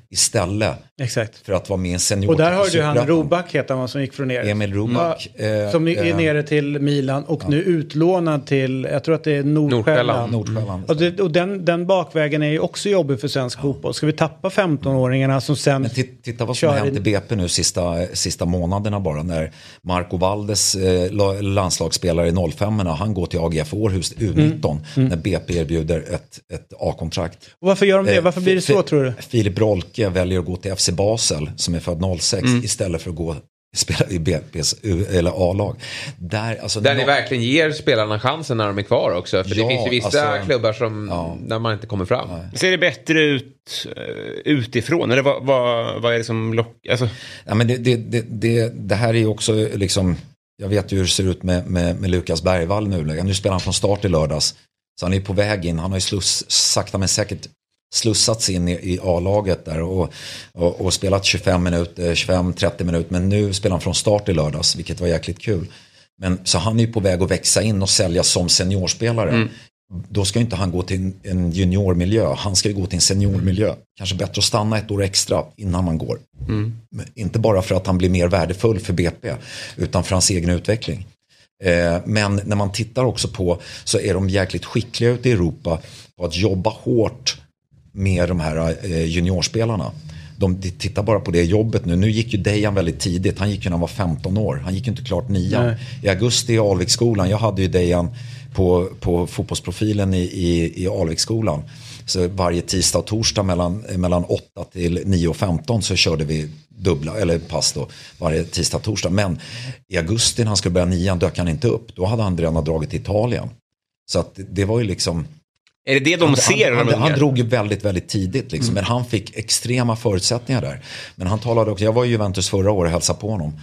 istället. Exakt. För att vara med i en senior. Och där har du han Roback heter han som gick från er. Emil Roback. Ja, eh, som är eh, nere till Milan och ja. nu utlånad till, jag tror att det är Nordsjälland. Nordsjälland. Och, det, och den, den bakvägen är ju också jobbig för svensk ja. fotboll. Ska vi tappa femton-åringarna som sen... Men t- titta vad som har hänt i B P nu sista, sista månaderna bara. När Marco Valdes eh, landslagsspelare i noll fem han går till A G F Århus U nitton mm. Mm. när B P erbjuder ett, ett A-kontrakt. Och varför gör de det? Varför blir det så, tror du? Filip Rolke väljer att gå till F C Basel som är född noll sex mm. istället för att gå spela i B P:s eller A-lag. Där, alltså, där ni verkligen ger spelarna chansen när de är kvar också. För ja, det finns ju vissa alltså, klubbar som ja. där man inte kommer fram. Nej. Ser det bättre ut uh, utifrån? Eller vad, vad, vad är det som lockar? Alltså... Ja, men det, det, det, det, det här är ju också liksom, jag vet ju hur det ser ut med, med, med Lukas Bergvall nu. Nu spelar han från start i lördags. Så han är på väg in. Han har ju sluss, sakta men säkert slussats in i, i A-laget där och, och, och spelat tjugofem minuter, tjugofem trettio minuter. Men nu spelar han från start i lördags, vilket var jäkligt kul. Men så han är ju på väg att växa in och sälja som seniorspelare. Mm. Då ska inte han gå till en juniormiljö. Han ska ju gå till en seniormiljö. Kanske bättre att stanna ett år extra innan man går. Mm. Inte bara för att han blir mer värdefull för B P, utan för hans egen utveckling. Men när man tittar också på så är de jäkligt skickliga ute i Europa på att jobba hårt med de här juniorspelarna. De tittar bara på det jobbet nu. Nu gick ju Dejan väldigt tidigt. Han gick ju när han var femton år. Han gick ju inte klart nian. Nej. I augusti i Alviksskolan. Jag hade ju Dejan på, på fotbollsprofilen i, i, i Alviksskolan. Så varje tisdag och torsdag mellan, mellan åtta till nio och femton så körde vi dubbla, eller pass då, varje tisdag och torsdag. Men i augusti när han skulle börja nian dök han inte upp. Då hade han redan dragit till Italien. Så att det var ju liksom... Är det det de han, ser? Han, han, han drog ju väldigt, väldigt tidigt liksom. Mm. Men han fick extrema förutsättningar där. Men han talade också, jag var i Juventus förra året och hälsade på honom.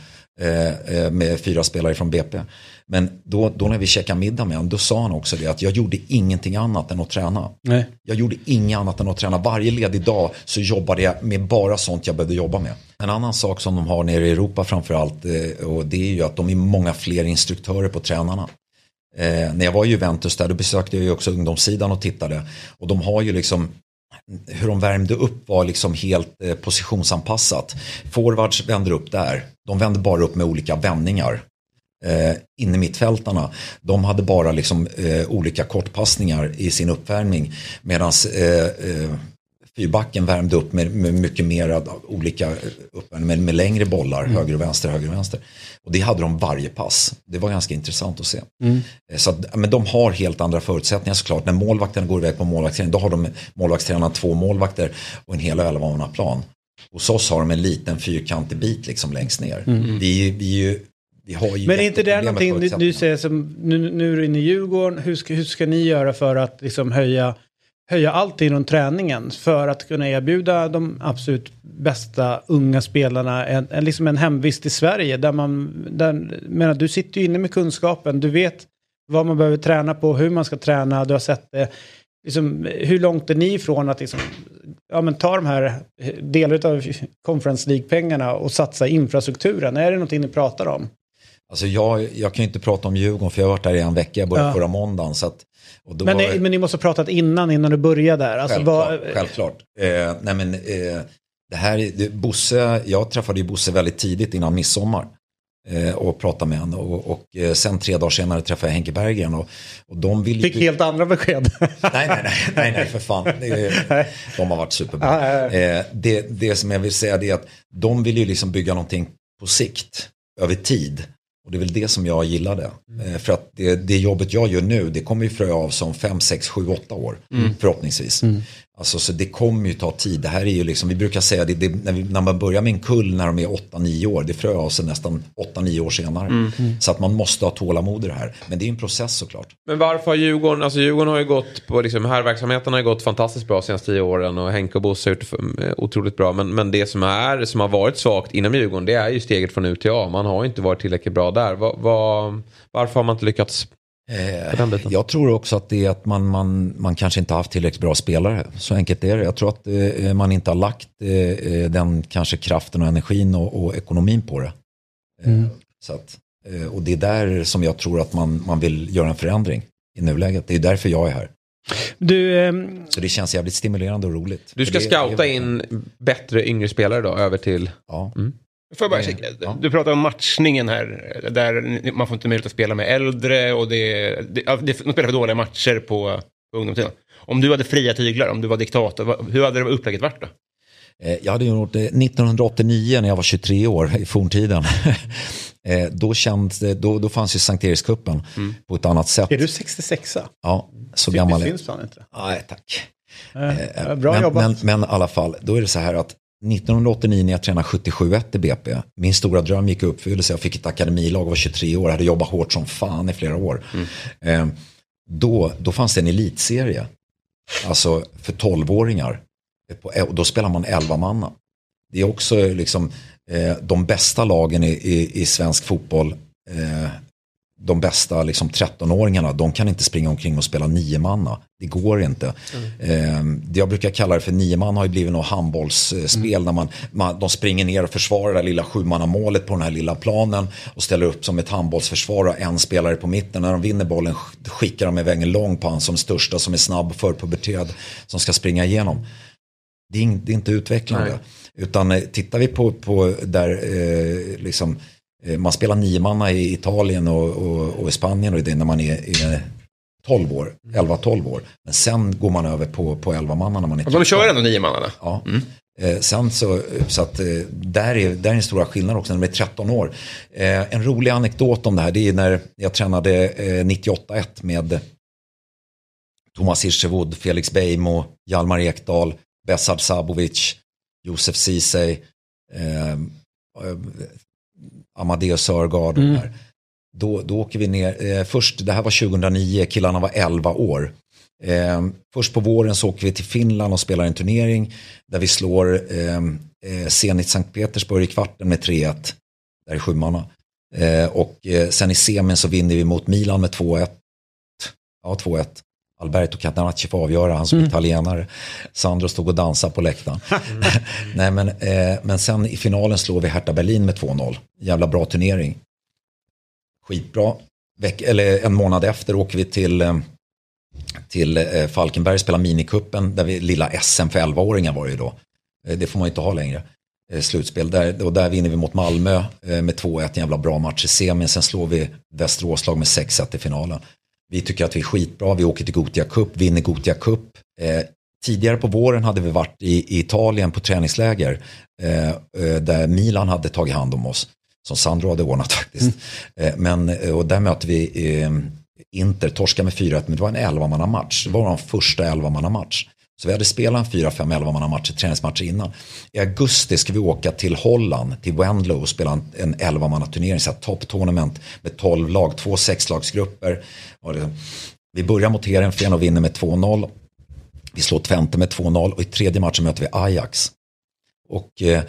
Eh, med fyra spelare från B P. Men då, då när vi käkade middag med honom, då sa han också det att jag gjorde ingenting annat än att träna. Nej. Jag gjorde inget annat än att träna. Varje ledig dag så jobbade jag med bara sånt jag behövde jobba med. En annan sak som de har nere i Europa framförallt, eh, och det är ju att de är många fler instruktörer på tränarna. Eh, när jag var i Juventus där, då besökte jag ju också ungdomssidan och tittade. Och de har ju liksom, hur de värmde upp var liksom helt eh, positionsanpassat. Forwards vänder upp där. De vände bara upp med olika vändningar. Eh, inne mittfältarna. De hade bara liksom eh, olika kortpassningar i sin uppvärmning. Medan eh, eh, fyrbacken värmde upp med, med mycket mer olika uppvärmning. Med, med längre bollar, mm. höger och vänster, höger och vänster. Och det hade de varje pass. Det var ganska intressant att se. Mm. Så att, men de har helt andra förutsättningar såklart. När målvakterna går iväg på målvaktsträning, då har de målvaktstränarna två målvakter och en hel elvamannaplan. Hos oss har de en liten fyrkantig bit liksom längst ner. Mm. Vi, vi, vi, vi har ju men är inte det någonting du, du säger som, nu, nu är du inne i Djurgården, hur ska, hur ska ni göra för att liksom höja, höja allt inom träningen för att kunna erbjuda de absolut bästa unga spelarna en, en, liksom en hemvist i Sverige där man, där, menar, du sitter ju inne med kunskapen, du vet vad man behöver träna på, hur man ska träna, du har sett det. Liksom, hur långt är ni ifrån att liksom, ja, men ta de här delar av Conference League-pengarna och satsa infrastrukturen? Är det någonting ni pratar om? Alltså jag, jag kan ju inte prata om Djurgården för jag har varit där i en vecka, jag började ja. förra måndagen. Så att, och då men, var, ni, men ni måste ha pratat innan, innan du började där. Alltså, självklart. vad, självklart. Eh, nej men, eh, det här, det, Bosse, jag träffade ju Bosse väldigt tidigt innan midsommar. Och prata med henne och, och sen tre dagar senare träffade jag Henke Berggren och, och de vill fick ju... helt andra besked. nej, nej, nej, nej, nej för fan det, de har varit superbra. Ah, ja, ja. det, det som jag vill säga är att de vill ju liksom bygga någonting på sikt över tid och det är väl det som jag gillade. Mm. För att det, det jobbet jag gör nu, det kommer ju frö av som fem, sex, sju, åtta år mm. förhoppningsvis. Mm. Alltså, så det kommer ju ta tid. Det här är ju liksom, vi brukar säga det, det när, vi, när man börjar med en kull när de är åtta nio år, det frö av sig nästan åtta nio år senare. Mm. Mm. Så att man måste ha tålamod i det här. Men det är en process såklart. Men varför har Djurgården, alltså Djurgården har ju gått på, liksom, här verksamheten har ju gått fantastiskt bra senaste tio åren och Henke och Bosse har gjort det otroligt bra. Men, men det som, är, som har varit svagt inom Djurgården, det är ju steget från U till A. Man har inte varit tillräckligt bra där. Va, va, varför har man inte lyckats? Eh, jag tror också att det är att man, man, man kanske inte har haft tillräckligt bra spelare. Så enkelt är det. Jag tror att eh, man inte har lagt eh, den kanske kraften och energin och, och ekonomin på det. Mm. Eh, så att, eh, och det är där som jag tror att man, man vill göra en förändring i nuläget. Det är därför jag är här. Du, ehm... Så det känns jävligt stimulerande och roligt. Du ska det, scouta det... in bättre yngre spelare då, över till... Ja. Mm. Får jag bara kika? Ja. Du pratar om matchningen här, där man får inte möjlighet att spela med äldre och det, det, det, de spelar för dåliga matcher på, på ungdomstiden. Om du hade fria tyglar, om du var diktator, hur hade det upplägget varit då? Jag hade gjort det nittonhundraåttionio när jag var tjugotre år i forntiden. då, känns det, då, då fanns ju Sankt Erikscupen mm. på ett annat sätt. Är du sextiosex? Ja, så det gammal. Det finns fan inte. Nej, tack. Äh, bra men, jobbat. Men, men i alla fall, då är det så här att nittonhundraåttionio när jag tränade sjuttiosju ett i B P, min stora dröm gick upp för jag fick ett akademilag och var tjugotre år, hade jobbat hårt som fan i flera år. Mm. Eh, då, då fanns det en elitserie, alltså för tolvåringar, och då spelar man elva manna. Det är också liksom eh, de bästa lagen i, i, i svensk fotboll, eh, de bästa liksom trettonåringarna, de kan inte springa omkring och spela nio manna. Det går inte. Mm. Eh, det jag brukar kalla det för nio man har ju blivit något handbollsspel mm. när man, man, de springer ner och försvarar det lilla sjumannamålet på den här lilla planen och ställer upp som ett handbollsförsvar och en spelare på mitten. När de vinner bollen skickar de iväg en lång på han som största som är snabb för pubertet som ska springa igenom. Det är, in, det är inte utvecklande. Nej. Utan tittar vi på, på där eh, liksom, eh, man spelar nio manna i Italien och, och, och i Spanien och det när man är, är tolv år, elva tolv år. Men sen går man över på, på elva manna när man är tolv. De kör ändå nio manna? Ja. Mm. Eh, sen så, så att eh, där, är, där är en stora skillnad också när de är tretton år. Eh, en rolig anekdot om det här, det är när jag tränade eh, nittioåtta ett med Thomas Hirschevud, Felix Beijmo, Hjalmar Ekdal, Besard Sabovic, Josef Ceesay, eh, eh, Amadeus Sörgard. Mm. Då, då åker vi ner. Eh, först, det här var tjugohundranio, killarna var elva år. Eh, först på våren så åker vi till Finland och spelar en turnering där vi slår eh, Zenit Sankt Petersburg i kvarten med tre ett. Där är sjumanna. Eh, och eh, sen i semin så vinner vi mot Milan med två ett. Ja, två ett. Alberto Catanacci får avgöra, han som mm. italienare. Sandro stod och dansade på läktaren. Mm. Nej, men, eh, men sen i finalen slår vi Hertha Berlin med två noll. Jävla bra turnering. Skitbra. Veck, eller en månad efter åker vi till, eh, till eh, Falkenberg, spelar minikuppen. Där vi, lilla S M för elva-åringar var det ju då. Eh, det får man inte ha längre. Eh, slutspel. Där, och där vinner vi mot Malmö eh, med två ett. En jävla bra match i semin. Sen slår vi Västeråslag med sex ett i finalen. Vi tycker att vi är skitbra. Vi åker till Gothia Cup, vinner Gothia Cup. Eh, tidigare på våren hade vi varit i, i Italien på träningsläger. Eh, där Milan hade tagit hand om oss. Som Sandro hade ordnat faktiskt. Mm. Eh, men, och där möter vi eh, Inter, torska med fyra ett. Men det var en elva-manna-match. Det var vår första elva-manna-match. Så vi hade spelat en fyra fem elva-manna-matcher, träningsmatcher innan. I augusti ska vi åka till Holland, till Wendlow och spela en elva-manna-turnering. Så här top-tournament med tolv lag, två sexlagsgrupper. Vi börjar mot Heerenveen och vinner med två noll. Vi slår Twente med två noll och i tredje matchen möter vi Ajax. Och eh,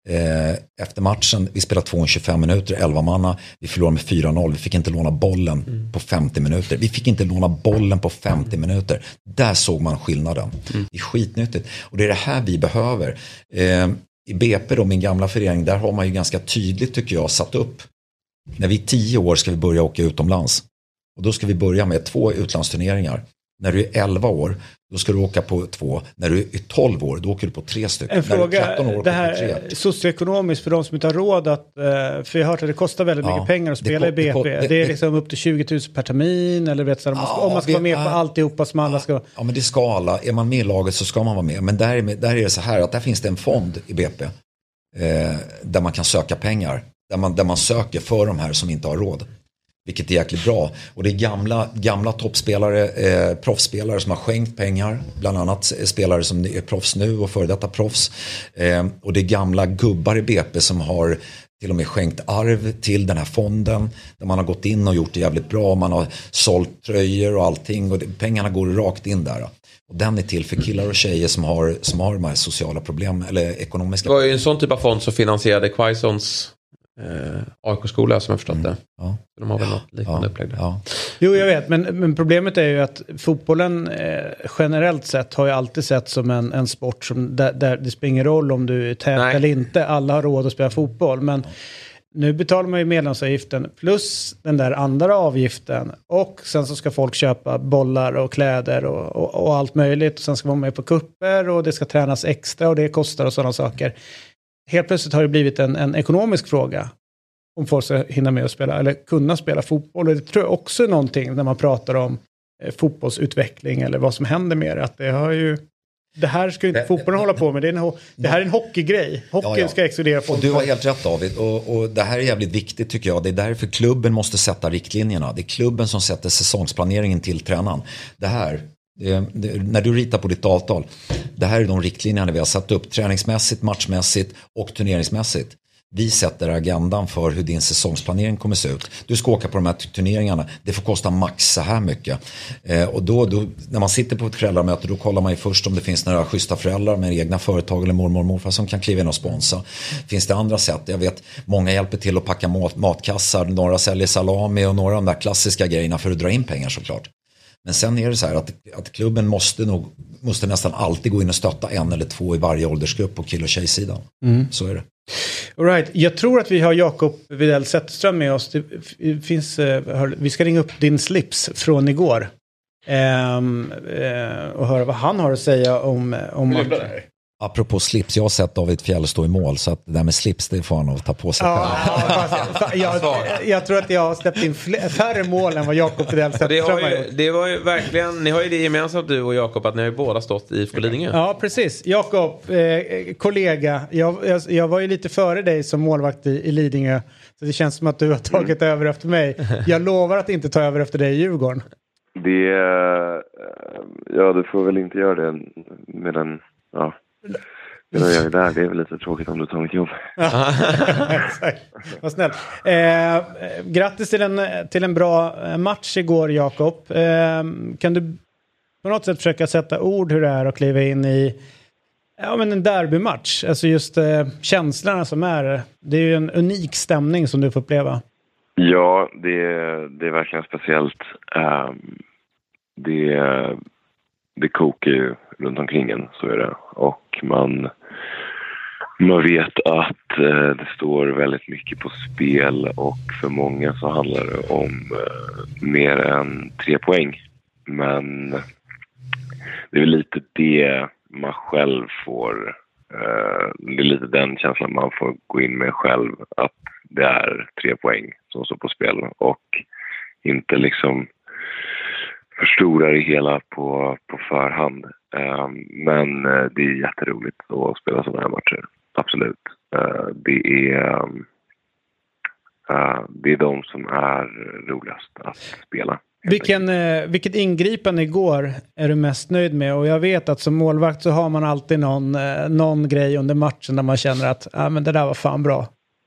efter matchen, vi spelar två tjugofem minuter, elva manna. Vi förlorar med fyra noll. Vi fick inte låna bollen mm. på femtio minuter. Vi fick inte låna bollen på femtio mm. minuter. Där såg man skillnaden. Mm. Det är skitnyttigt. Och det är det här vi behöver. Eh, I B P då, min gamla förening, där har man ju ganska tydligt tycker jag satt upp. När vi är tio år ska vi börja åka utomlands. Och då ska vi börja med två utlandsturneringar. När du är elva år, då ska du åka på två. När du är tolv år, då åker du på tre stycken. En fråga, år, det här socioekonomiskt för de som inte har råd att, för jag har hört att det kostar väldigt ja, mycket pengar att spela det, i B P. Det, det, det är liksom upp till tjugo tusen per termin eller vet så, om man ska, ja, om man ska det, vara med på äh, alltihopa som alla ska. Ja, men det ska alla. Är man med i laget så ska man vara med. Men där är, där är det så här att där finns det en fond i B P eh, där man kan söka pengar. Där man, där man söker för de här som inte har råd. Vilket är jäkligt bra. Och det är gamla, gamla toppspelare, eh, proffsspelare som har skänkt pengar. Bland annat spelare som är proffs nu och före detta proffs. Eh, och det är gamla gubbar i B P som har till och med skänkt arv till den här fonden. Där man har gått in och gjort det jävligt bra. Man har sålt tröjor och allting. Och det, pengarna går rakt in där. Och den är till för killar och tjejer som har, som har de här sociala problem eller ekonomiska. Det var ju en sån typ av fond som finansierade Quaisons Eh, A I K-skola som jag förstått mm. det. Ja. De har väl något liknande ja. upplägg där. Ja. Jo, jag vet. Men, men problemet är ju att fotbollen eh, generellt sett har ju alltid sett som en, en sport som där, där det spelar ingen roll om du är tät eller inte. Alla har råd att spela fotboll. Men nu betalar man ju medlemsavgiften plus den där andra avgiften. Och sen så ska folk köpa bollar och kläder och, och, och allt möjligt. Och sen ska man vara med på kupper och det ska tränas extra och det kostar och sådana saker. Helt plötsligt har det blivit en, en ekonomisk fråga. Om folk ska hinna med att spela eller kunna spela fotboll. Och det tror jag också är någonting när man pratar om eh, fotbollsutveckling eller vad som händer med det. Att det har ju... Det här ska ju inte fotbollen hålla på med. Det, är en, det här är en hockeygrej. Hockeyn ja, ja. ska exkludera folk. Och du har helt rätt, David. Och, och det här är jävligt viktigt tycker jag. Det är därför klubben måste sätta riktlinjerna. Det är klubben som sätter säsongsplaneringen till tränaren. Det här, det, det, när du ritar på ditt avtal. Det här är de riktlinjerna vi har satt upp. Träningsmässigt, matchmässigt och turneringsmässigt. Vi sätter agendan för hur din säsongsplanering kommer se ut. Du ska åka på de här turneringarna. Det får kosta max så här mycket. Eh, och då, då, när man sitter på ett föräldramöte, då kollar man ju först om det finns några schyssta föräldrar med egna företag eller mormor och morfar som kan kliva in och sponsra. Finns det andra sätt? Jag vet, många hjälper till att packa mat, matkassar. Några säljer salami och några av de där klassiska grejerna för att dra in pengar såklart. Men sen är det så här att, att klubben måste, nog, måste nästan alltid gå in och stötta en eller två i varje åldersgrupp på kill- och tjejsidan. Mm. Så är det. All right. Jag tror att vi har Jakob Widell Zetterström med oss. Det finns, vi ska ringa upp din slips från igår. Um, uh, och höra vad han har att säga om... om att, apropå slips, jag har sett David Fjäll stå i mål, så att det där med slips, det får han nog ta på sig. Ja, fast, jag, jag tror att jag har släppt in fler, färre mål än vad Jakob Widell Zetterström har gjort. Det var ju verkligen, ni har ju det gemensamt du och Jakob, att ni har ju båda stått i IFK Lidingö. Ja, precis. Jakob, eh, kollega, jag, jag, jag var ju lite före dig som målvakt i, i Lidingö, så det känns som att du har tagit mm. över efter mig. Jag lovar att inte ta över efter dig i Djurgården. Det, ja, du får väl inte göra det med den, ja. Medan jag är där, det är väl lite tråkigt om du tar mitt jobb. Exakt, vad snällt. Eh, grattis till en, till en bra match igår, Jakob. Eh, kan du på något sätt försöka sätta ord hur det är att kliva in i ja, men en derbymatch? Alltså just eh, känslorna som är. Det är ju en unik stämning som du får uppleva. Ja, det, det är verkligen speciellt. Um, det, det kokar ju runt omkring en, så är det. Och man, man vet att eh, det står väldigt mycket på spel, och för många så handlar det om eh, mer än tre poäng. Men det är väl lite det man själv får, eh, det är lite den känslan man får gå in med själv, att det är tre poäng som står på spel, och inte liksom förstorar det hela på, på förhand. Um, men uh, det är jätteroligt att spela sådana här matcher. Absolut. Uh, det är um, uh, det är de som är roligast att spela. Vilken, uh, vilket ingripande igår är du mest nöjd med? Och jag vet att som målvakt så har man alltid någon, uh, någon grej under matchen där man känner att uh, men det där var fan bra.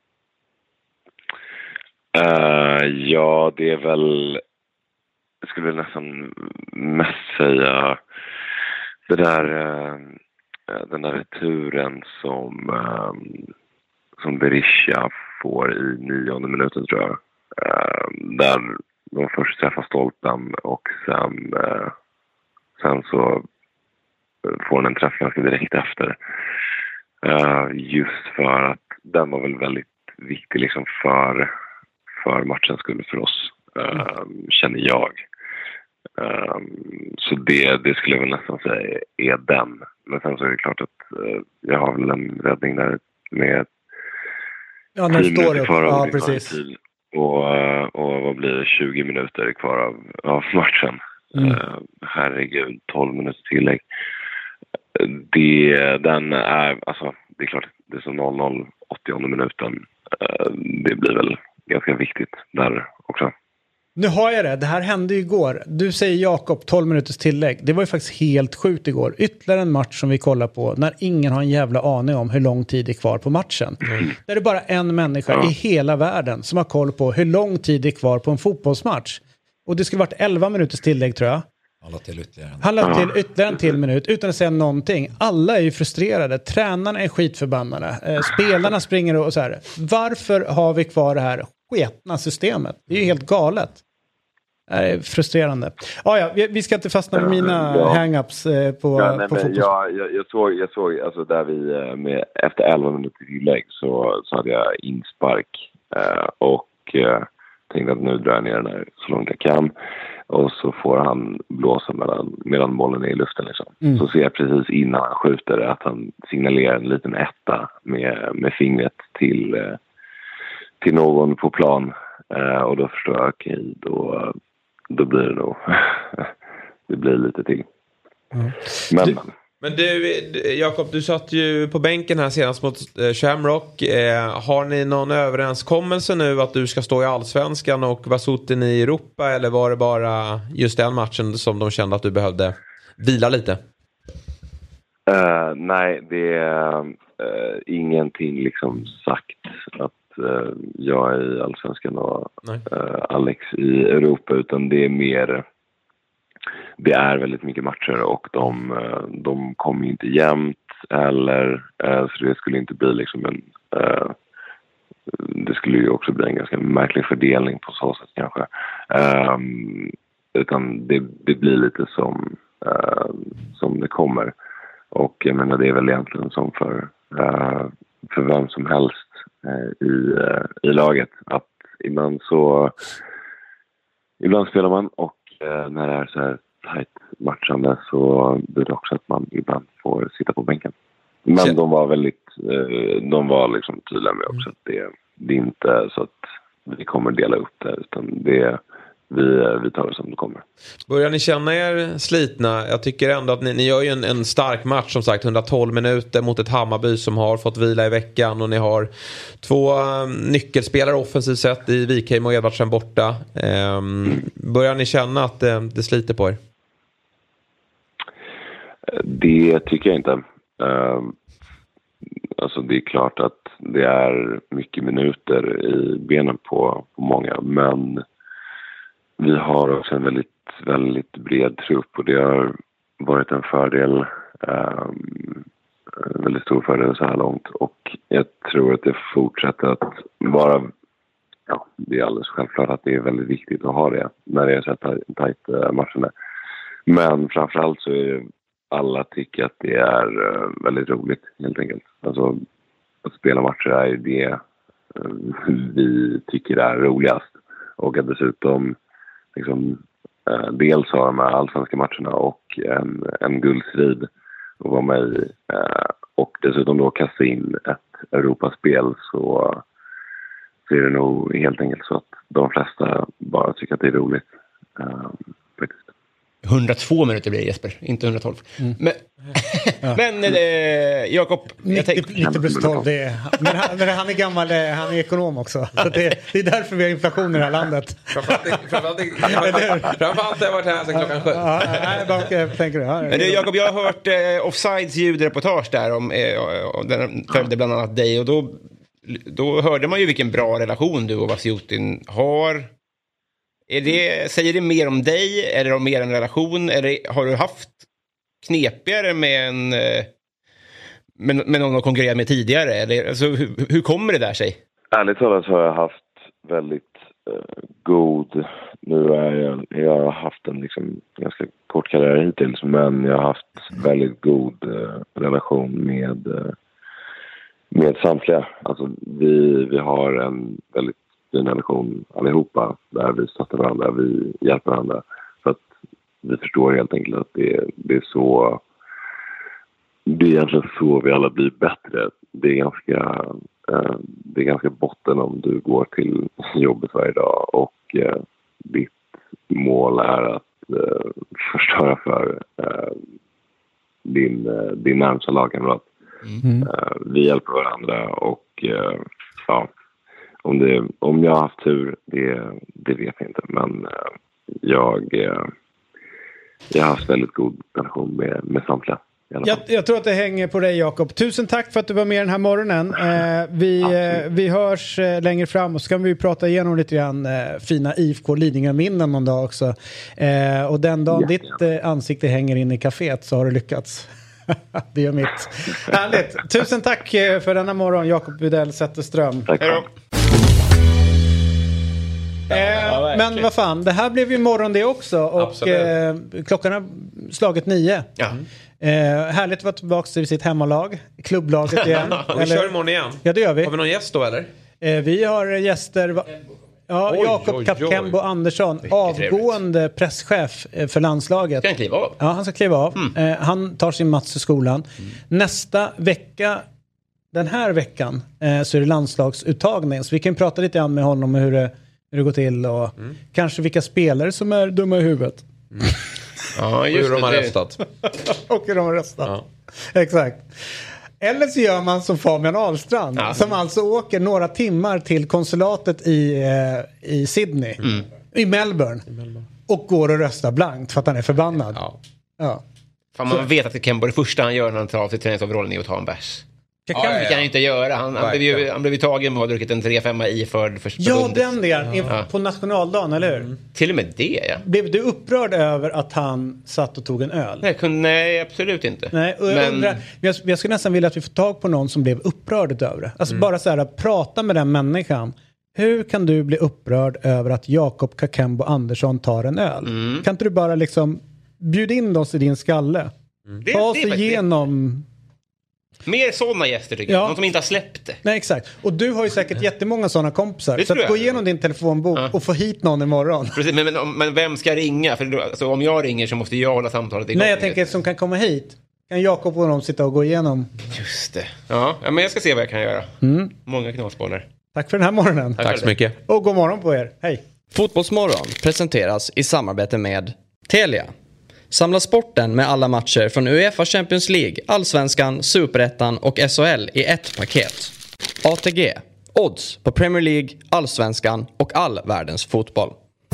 Uh, ja, det är väl, jag skulle nästan mest säga det där, uh, den där returen som, uh, som Berisha får i nionde minuten, tror jag. Uh, där de först träffar stolpen och sen, uh, sen så får den en träff ganska direkt efter. Uh, just för att den var väl väldigt viktig liksom för för matchens skull för oss, uh, känner jag. Uh, så det, det skulle jag väl nästan säga är den. Men sen så är det klart att uh, jag har väl en räddning där med ja, när det står upp. Kvar av ja, precis. Tid. Och, uh, och vad blir det, tjugo minuter kvar av, av matchen. Mm. Uh, herregud, tolv minuter tillägg. Det, den är, alltså, det är klart, det är så noll noll, åttionde minuten. Uh, det blir väl ganska viktigt där också. Nu har jag det. Det här hände ju igår. Du säger Jakob, tolv minuters tillägg. Det var ju faktiskt helt sjukt igår. Ytterligare en match som vi kollar på när ingen har en jävla aning om hur lång tid det är kvar på matchen. Mm. Där är det bara en människa ja. i hela världen som har koll på hur lång tid det är kvar på en fotbollsmatch. Och det skulle varit elva minuters tillägg, tror jag. Han la till ytterligare en. Han la till ytterligare en till minut utan att säga någonting. Alla är ju frustrerade. Tränarna är skitförbannade. Eh, spelarna springer och så här. Varför har vi kvar det här sketna systemet? Det är ju helt galet. Det är frustrerande. Ah, ja, vi, vi ska inte fastna med mina ja. hang-ups eh, på, ja, nej, på fotboll. Ja, jag, jag såg, jag såg alltså där vi med, efter elva minuter tillägg så, så hade jag inspark Eh, och eh, tänkte att nu drar jag ner den här så långt jag kan. Och så får han blåsa medan, medan bollen är i luften. Liksom. Mm. Så ser jag precis innan han skjuter att han signalerar en liten etta med, med fingret till, eh, till någon på plan. Eh, och då förstår jag, okej, okay, då, då blir det nog det blir lite till. Mm. Men, du, men du, Jakob, du satt ju på bänken här senast mot eh, Shamrock. Eh, har ni någon överenskommelse nu att du ska stå i Allsvenskan och vara sutten i Europa? Eller var det bara just den matchen som de kände att du behövde vila lite? Uh, nej, det är uh, ingenting liksom sagt att uh, jag är i Allsvenskan och uh, Alex i Europa, utan det är mer, det är väldigt mycket matcher och de, uh, de kommer inte jämnt eller uh, så det skulle inte bli liksom en uh, det skulle ju också bli en ganska märklig fördelning på så sätt kanske. Um, utan det, det blir lite som uh, som det kommer. Och jag menar, det är väl egentligen som för, uh, för vem som helst uh, i, uh, i laget. Att ibland så ibland spelar man och uh, när det är så här tajt matchande så blir det också att man ibland får sitta på bänken. Men så. de var väldigt uh, de var liksom tydliga med också att det, det är inte så att vi kommer dela upp det, utan det Vi, vi tar det som det kommer. Börjar ni känna er slitna? Jag tycker ändå att ni, ni gör ju en, en stark match, som sagt, hundratolv minuter mot ett Hammarby som har fått vila i veckan, och ni har två um, nyckelspelare offensivt sett i Wikheim och Edvardsen borta. Um, börjar ni känna att det, det sliter på er? Det tycker jag inte. Um, alltså det är klart att det är mycket minuter i benen på, på många, men vi har också en väldigt, väldigt bred trupp och det har varit en fördel, um, en väldigt stor fördel så här långt, och jag tror att det fortsätter att vara, ja, det är alldeles självklart att det är väldigt viktigt att ha det när det är så här tajt uh, matcherna. Men framförallt så är alla tycker att det är uh, väldigt roligt helt enkelt. Alltså att spela matcher är ju det uh, vi tycker är roligast, och att dessutom liksom, eh, dels ha de här allsvenska matcherna och en, en guldstrid att vara med i. Eh, och dessutom då kasta in ett Europaspel, så, så är det nog helt enkelt så att de flesta bara tycker att det är roligt. Eh, faktiskt. hundratvå minuter blir det, Jesper, inte hundratolv. Mm. Men, ja. men eh, Jakob, nittio plus tolv, det är, men, han, men han är gammal, han är ekonom också. Så det, det är därför vi har inflation i det här landet. Framförallt har jag varit här sedan klockan sju. Ja, nej, bara, tänker du, ja, men du, Jakob, jag har hört eh, Offsides ljudreportage där om, eh, och den följde bland annat dig, och då, då hörde man ju vilken bra relation du och Vasiutin har. Är det, säger det mer om dig eller om mer en relation, eller har du haft knepigare med en med, med någon att konkurrera med tidigare, eller alltså, hur, hur kommer det där sig? Ärligt talat har jag haft väldigt uh, god, nu är jag, jag har haft en liksom ganska kort karriär hittills, men jag har haft väldigt god uh, relation med uh, med samtliga. Alltså vi, vi har en väldigt en relation allihopa, där vi stöttar varandra, vi hjälper varandra, för att vi förstår helt enkelt att det, det är så, det är egentligen så vi alla blir bättre. Det är ganska eh, det är ganska botten om du går till jobbet varje dag och eh, ditt mål är att eh, förstöra för eh, din, eh, din närmsta lagkamrat. Mm. Eh, vi hjälper varandra och eh, ja, Om, det, om jag har haft tur, det, det vet jag inte. Men jag, jag har haft väldigt god relation med, med samtliga. Jag, jag tror att det hänger på dig, Jakob. Tusen tack för att du var med den här morgonen. Eh, vi, eh, vi hörs eh, längre fram, och så kan vi prata igenom lite grann eh, fina I F K Lidingö-minnen någon dag också. Eh, och den dagen ja, ditt eh, ansikte hänger in i kaféet så har du lyckats. Det är mitt. Härligt. Tusen tack för denna morgon, Jakob Widell Zetterström. Tack. Eh, men vad fan, det här blev ju morgon det också. Och eh, klockan har slagit nio. Ja. Eh, härligt att vara tillbaka till sitt hemmalag, klubblaget igen. Och vi kör imorgon igen. Ja, det gör vi. Har vi någon gäst då eller? Eh, vi har gäster... Va- Ja, Oj, Jakob oj, Kapkembo oj. Andersson, avgående presschef eh, för landslaget. Ska han kliva av? Ja, han ska kliva av. Mm. Eh, han tar sin mats i skolan. Mm. Nästa vecka, den här veckan, eh, så är det landslagsuttagning. Så vi kan prata lite grann med honom om hur det, hur det går till och mm. kanske vilka spelare som är dumma i huvudet. Mm. Ja, just hur de har det. röstat. och hur de har röstat. Ja. Exakt. Eller så gör man som Fabian Ahlstrand, ja. som alltså åker några timmar till konsulatet i, eh, i Sydney, mm. i, Melbourne, i Melbourne, och går och röstar blankt för att han är förbannad. Ja. Ja. Fan, man så. vet att Kembo, det första han gör när han tar av sig träningsoverallen är att ta en bärs. Det kan, ja, ja, ja. kan han inte göra. Han, han, blev ju, han blev ju tagen med att ha druckit en tre femma i för, för Ja, den delen. Ja. På nationaldagen, eller hur? Mm. Till och med det, ja. Blev du upprörd över att han satt och tog en öl? Nej, kunde, nej absolut inte. Nej, och jag, Men... undrar, jag, jag skulle nästan vilja att vi får tag på någon som blev upprörd över det. Alltså mm. bara så här, att prata med den människan. Hur kan du bli upprörd över att Jakob Kapkembo Andersson tar en öl? Mm. Kan inte du bara liksom bjuda in oss i din skalle? Mm. Ta oss igenom... Mer sådana gäster tycker ja. jag. Någon som inte har släppt det. Nej, exakt. Och du har ju säkert jättemånga sådana kompisar. Så att gå igenom din telefonbok ja. och få hit någon imorgon. Precis, men, men, men vem ska ringa? För då, alltså, om jag ringer så måste jag hålla samtalet igång. Nej, jag tänker som kan komma hit. Kan Jakob och de sitta och gå igenom? Just det. Ja, men jag ska se vad jag kan göra. Mm. Många knasbollar. Tack för den här morgonen. Tack, Tack så mycket. Och god morgon på er. Hej. Fotbollsmorgon presenteras i samarbete med Telia. Samla sporten med alla matcher från UEFA Champions League, Allsvenskan, Superettan och S H L i ett paket. A T G. Odds på Premier League, Allsvenskan och all världens fotboll.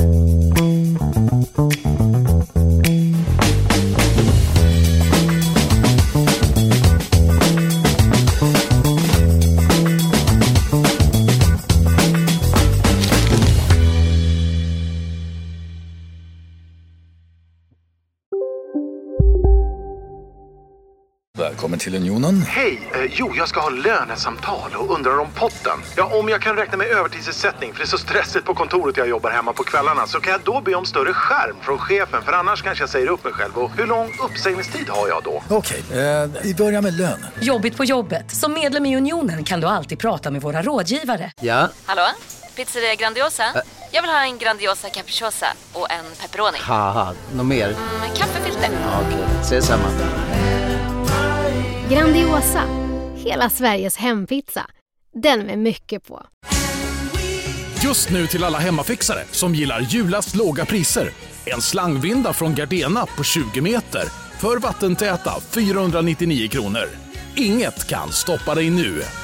Välkommen till Unionen. Hej! Eh, jo, jag ska ha lönesamtal och undrar om potten. Ja, om jag kan räkna med övertidsersättning för det är så stressigt på kontoret jag jobbar hemma på kvällarna, så kan jag då be om större skärm från chefen, för annars kanske jag säger upp mig själv. Och hur lång uppsägningstid har jag då? Okej, eh, vi börjar med lön. Jobbigt på jobbet. Som medlem i Unionen kan du alltid prata med våra rådgivare. Ja? Hallå? Pizzeria Grandiosa? Ä jag vill ha en Grandiosa capriciosa och en pepperoni. Haha, något mer? Mm, kaffefilter. Ja, okej, ses samma. Grandiosa, hela Sveriges hempizza. Den med mycket på. Just nu till alla hemmafixare som gillar julast låga priser. En slangvinda från Gardena på tjugo meter för vattentäta fyrahundranittionio kronor. Inget kan stoppa dig nu.